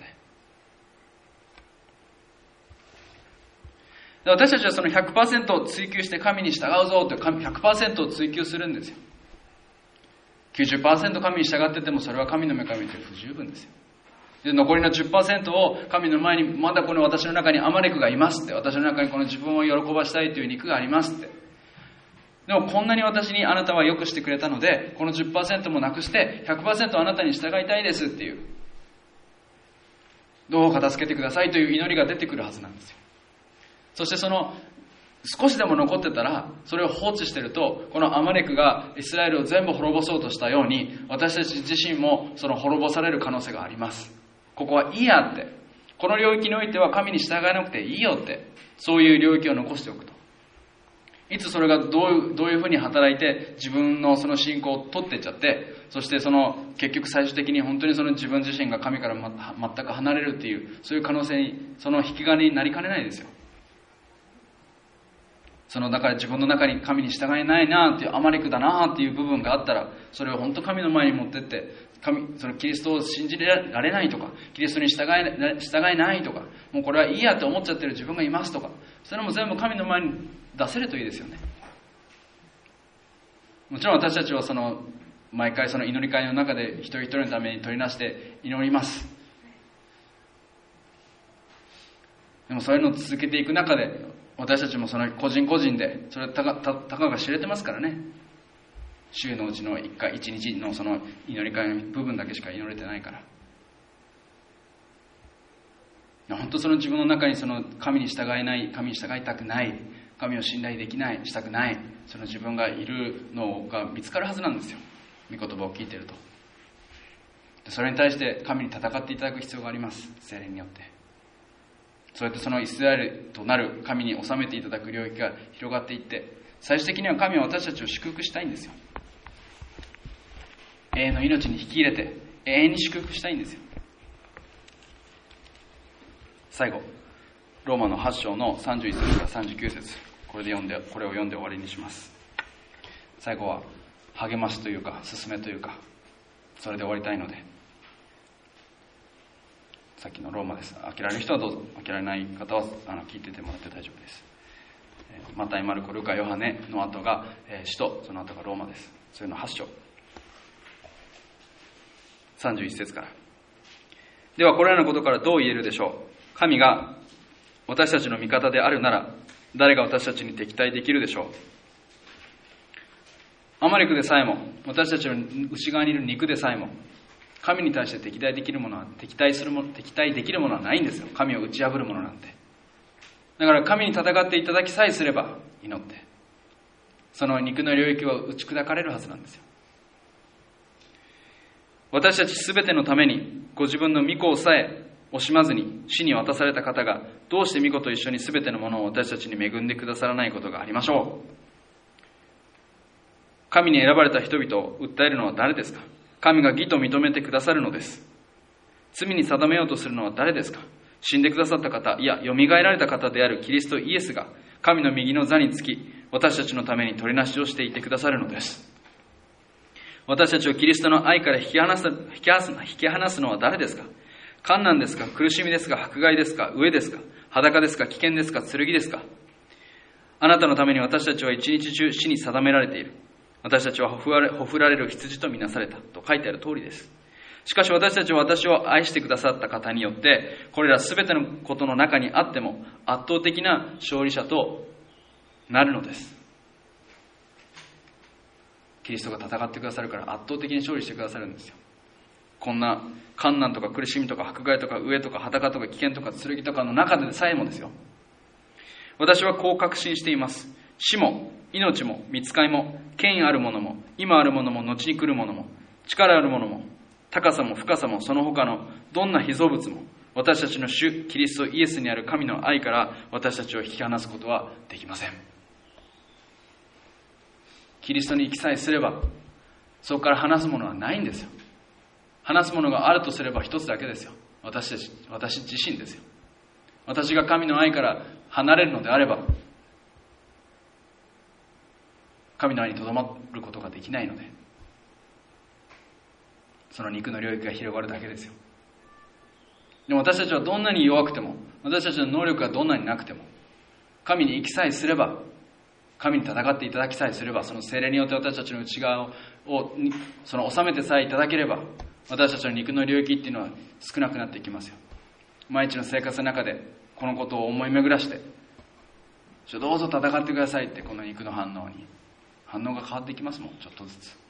私たちはその ひゃくパーセント を追求して神に従うぞという ひゃくパーセント を追求するんですよ。きゅうじゅっパーセント 神に従っててもそれは神の御神と不十分ですよ。で残りの じゅっパーセント を神の前に、まだこの私の中にアマレクがいますって、私の中にこの自分を喜ばしたいという肉がありますって、でもこんなに私にあなたは良くしてくれたのでこの じゅっパーセント もなくして ひゃくパーセント あなたに従いたいですっていう、どうか助けてくださいという祈りが出てくるはずなんですよ。そしてその少しでも残ってたら、それを放置してると、このアマレクがイスラエルを全部滅ぼそうとしたように、私たち自身もその滅ぼされる可能性があります。ここはいいやって、この領域においては神に従わなくていいよって、そういう領域を残しておくと、いつそれがどういう、どういうふうに働いて自分のその信仰を取っていっちゃって、そしてその結局最終的に本当にその自分自身が神から全く離れるっていう、そういう可能性に、その引き金になりかねないですよ。そのだから自分の中に神に従えないなっていう、アマレクだなっていう部分があったら、それを本当神の前に持ってって、神そのキリストを信じられないとか、キリストに従え、従えないとか、もうこれはいいやって思っちゃってる自分がいますとか、それも全部神の前に出せるといいですよね。もちろん私たちはその毎回その祈り会の中で一人一人のために取りなして祈ります。でもそういうのを続けていく中で、私たちもその個人個人で、それはたか、た、たかが知れてますからね。週のうちの一回、一日のその祈り会の部分だけしか祈れてないから。本当その自分の中にその神に従えない、神に従いたくない、神を信頼できない、したくない、その自分がいるのが見つかるはずなんですよ。御言葉を聞いていると。それに対して神に戦っていただく必要があります。聖霊によって。そうやってそのイスラエルとなる神に収めていただく領域が広がっていって、最終的には神は私たちを祝福したいんですよ。永遠の命に引き入れて永遠に祝福したいんですよ。最後、ローマのはち章のさんじゅういち節からさんじゅうきゅう節、これで読んでこれを読んで終わりにします。最後は励ましというか勧めというか、それで終わりたいので、さっきのローマです。開けられる人はどうぞ、開けられない方はあの聞いててもらって大丈夫です。マタイ、マルコ、ルカ、ヨハネの後が、えー、使徒、その後がローマです。それのはち章さんじゅういち節から。ではこれらのことからどう言えるでしょう。神が私たちの味方であるなら、誰が私たちに敵対できるでしょう。アマレクでさえも、私たちの内側にいる肉でさえも、神に対して敵対できるものは敵対するもの敵対できるものはないんですよ。神を打ち破るものなんて。だから神に戦っていただきさえすれば祈って、その肉の領域は打ち砕かれるはずなんですよ。私たちすべてのためにご自分の御子をさえ惜しまずに死に渡された方が、どうして御子と一緒にすべてのものを私たちに恵んでくださらないことがありましょう。神に選ばれた人々を訴えるのは誰ですか。神が義と認めてくださるのです。罪に定めようとするのは誰ですか。死んでくださった方、いや、よみがえられた方であるキリストイエスが、神の右の座につき、私たちのために取りなしをしていてくださるのです。私たちをキリストの愛から引き離す、引き離す、引き離すのは誰ですか。患難ですか、苦しみですか、迫害ですか、飢えですか、裸ですか、危険ですか、剣ですか。あなたのために私たちは一日中死に定められている。私たちはほふられ、ほふられる羊とみなされたと書いてある通りです。しかし私たちは私を愛してくださった方によって、これらすべてのことの中にあっても圧倒的な勝利者となるのです。キリストが戦ってくださるから圧倒的に勝利してくださるんですよ。こんな患難とか苦しみとか迫害とか飢えとか裸とか危険とか剣とかの中でさえもですよ。私はこう確信しています。死も命も御使いも権威あるものも今あるものも後に来るものも力あるものも高さも深さもその他のどんな被造物も私たちの主キリストイエスにある神の愛から私たちを引き離すことはできません。キリストに行きさえすれば、そこから離すものはないんですよ。離すものがあるとすれば一つだけですよ。私たち、私自身ですよ。私が神の愛から離れるのであれば、神の愛にとどまることができないので、その肉の領域が広がるだけですよ。でも私たちはどんなに弱くても、私たちの能力がどんなになくても、神に行きさえすれば、神に戦っていただきさえすれば、その聖霊によって私たちの内側をその収めてさえいただければ、私たちの肉の領域っていうのは少なくなっていきますよ。毎日の生活の中でこのことを思い巡らして、どうぞ戦ってくださいって、この肉の反応に反応が変わっていきますもん、ちょっとずつ。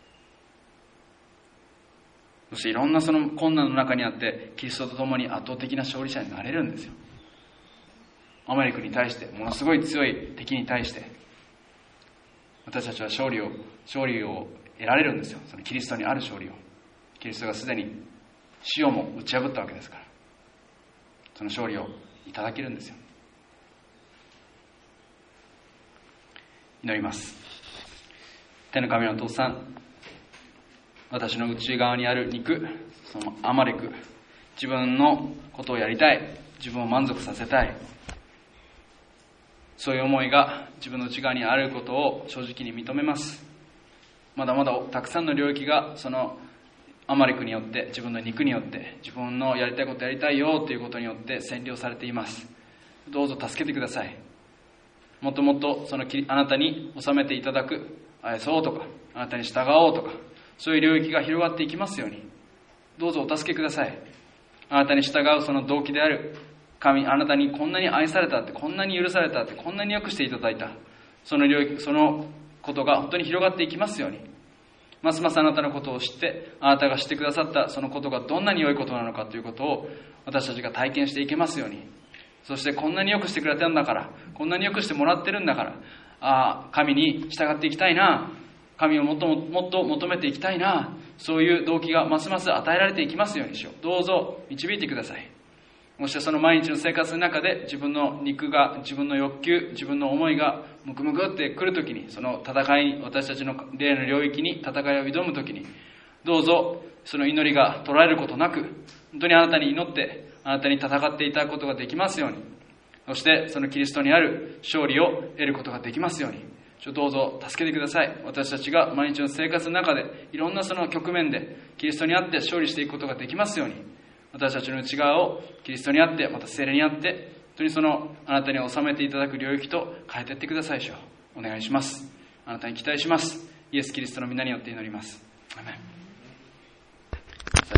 そしていろんなその困難の中にあって、キリストと共に圧倒的な勝利者になれるんですよ。アマレクに対して、ものすごい強い敵に対して、私たちは勝利を勝利を得られるんですよ。そのキリストにある勝利を。キリストがすでに死をも打ち破ったわけですから、その勝利をいただけるんですよ。祈ります。天の神のお父さん、私の内側にある肉、そのアマレク、自分のことをやりたい、自分を満足させたい、そういう思いが自分の内側にあることを正直に認めます。まだまだたくさんの領域がそのアマレクによって、自分の肉によって、自分のやりたいことやりたいよということによって占領されています。どうぞ助けてください。もっともっとそのあなたに収めていただく、愛そうとか、あなたに従おうとか、そういう領域が広がっていきますように、どうぞお助けください。あなたに従うその動機である神、あなたにこんなに愛されたって、こんなに許されたって、こんなに良くしていただいた、その領域、そのことが本当に広がっていきますように、ますますあなたのことを知って、あなたがしてくださったそのことがどんなに良いことなのかということを私たちが体験していけますように、そしてこんなに良くしてくれたんだから、こんなに良くしてもらってるんだから、ああ、神に従っていきたいな、神をもっともっと求めていきたいな、そういう動機がますます与えられていきますようにしよう。どうぞ導いてください。そしてその毎日の生活の中で自分の肉が、自分の欲求、自分の思いがムクムクってくるときに、その戦い、私たちの霊の領域に戦いを挑むときに、どうぞその祈りが途絶えることなく、本当にあなたに祈ってあなたに戦っていただくことができますように、そしてそのキリストにある勝利を得ることができますように、どうぞ助けてください。私たちが毎日の生活の中でいろんなその局面でキリストにあって勝利していくことができますように、私たちの内側をキリストにあって、また聖霊にあって、本当にそのあなたに収めていただく領域と変えていってください。主よ、お願いします。あなたに期待します。イエス・キリストの皆によって祈ります。アメン。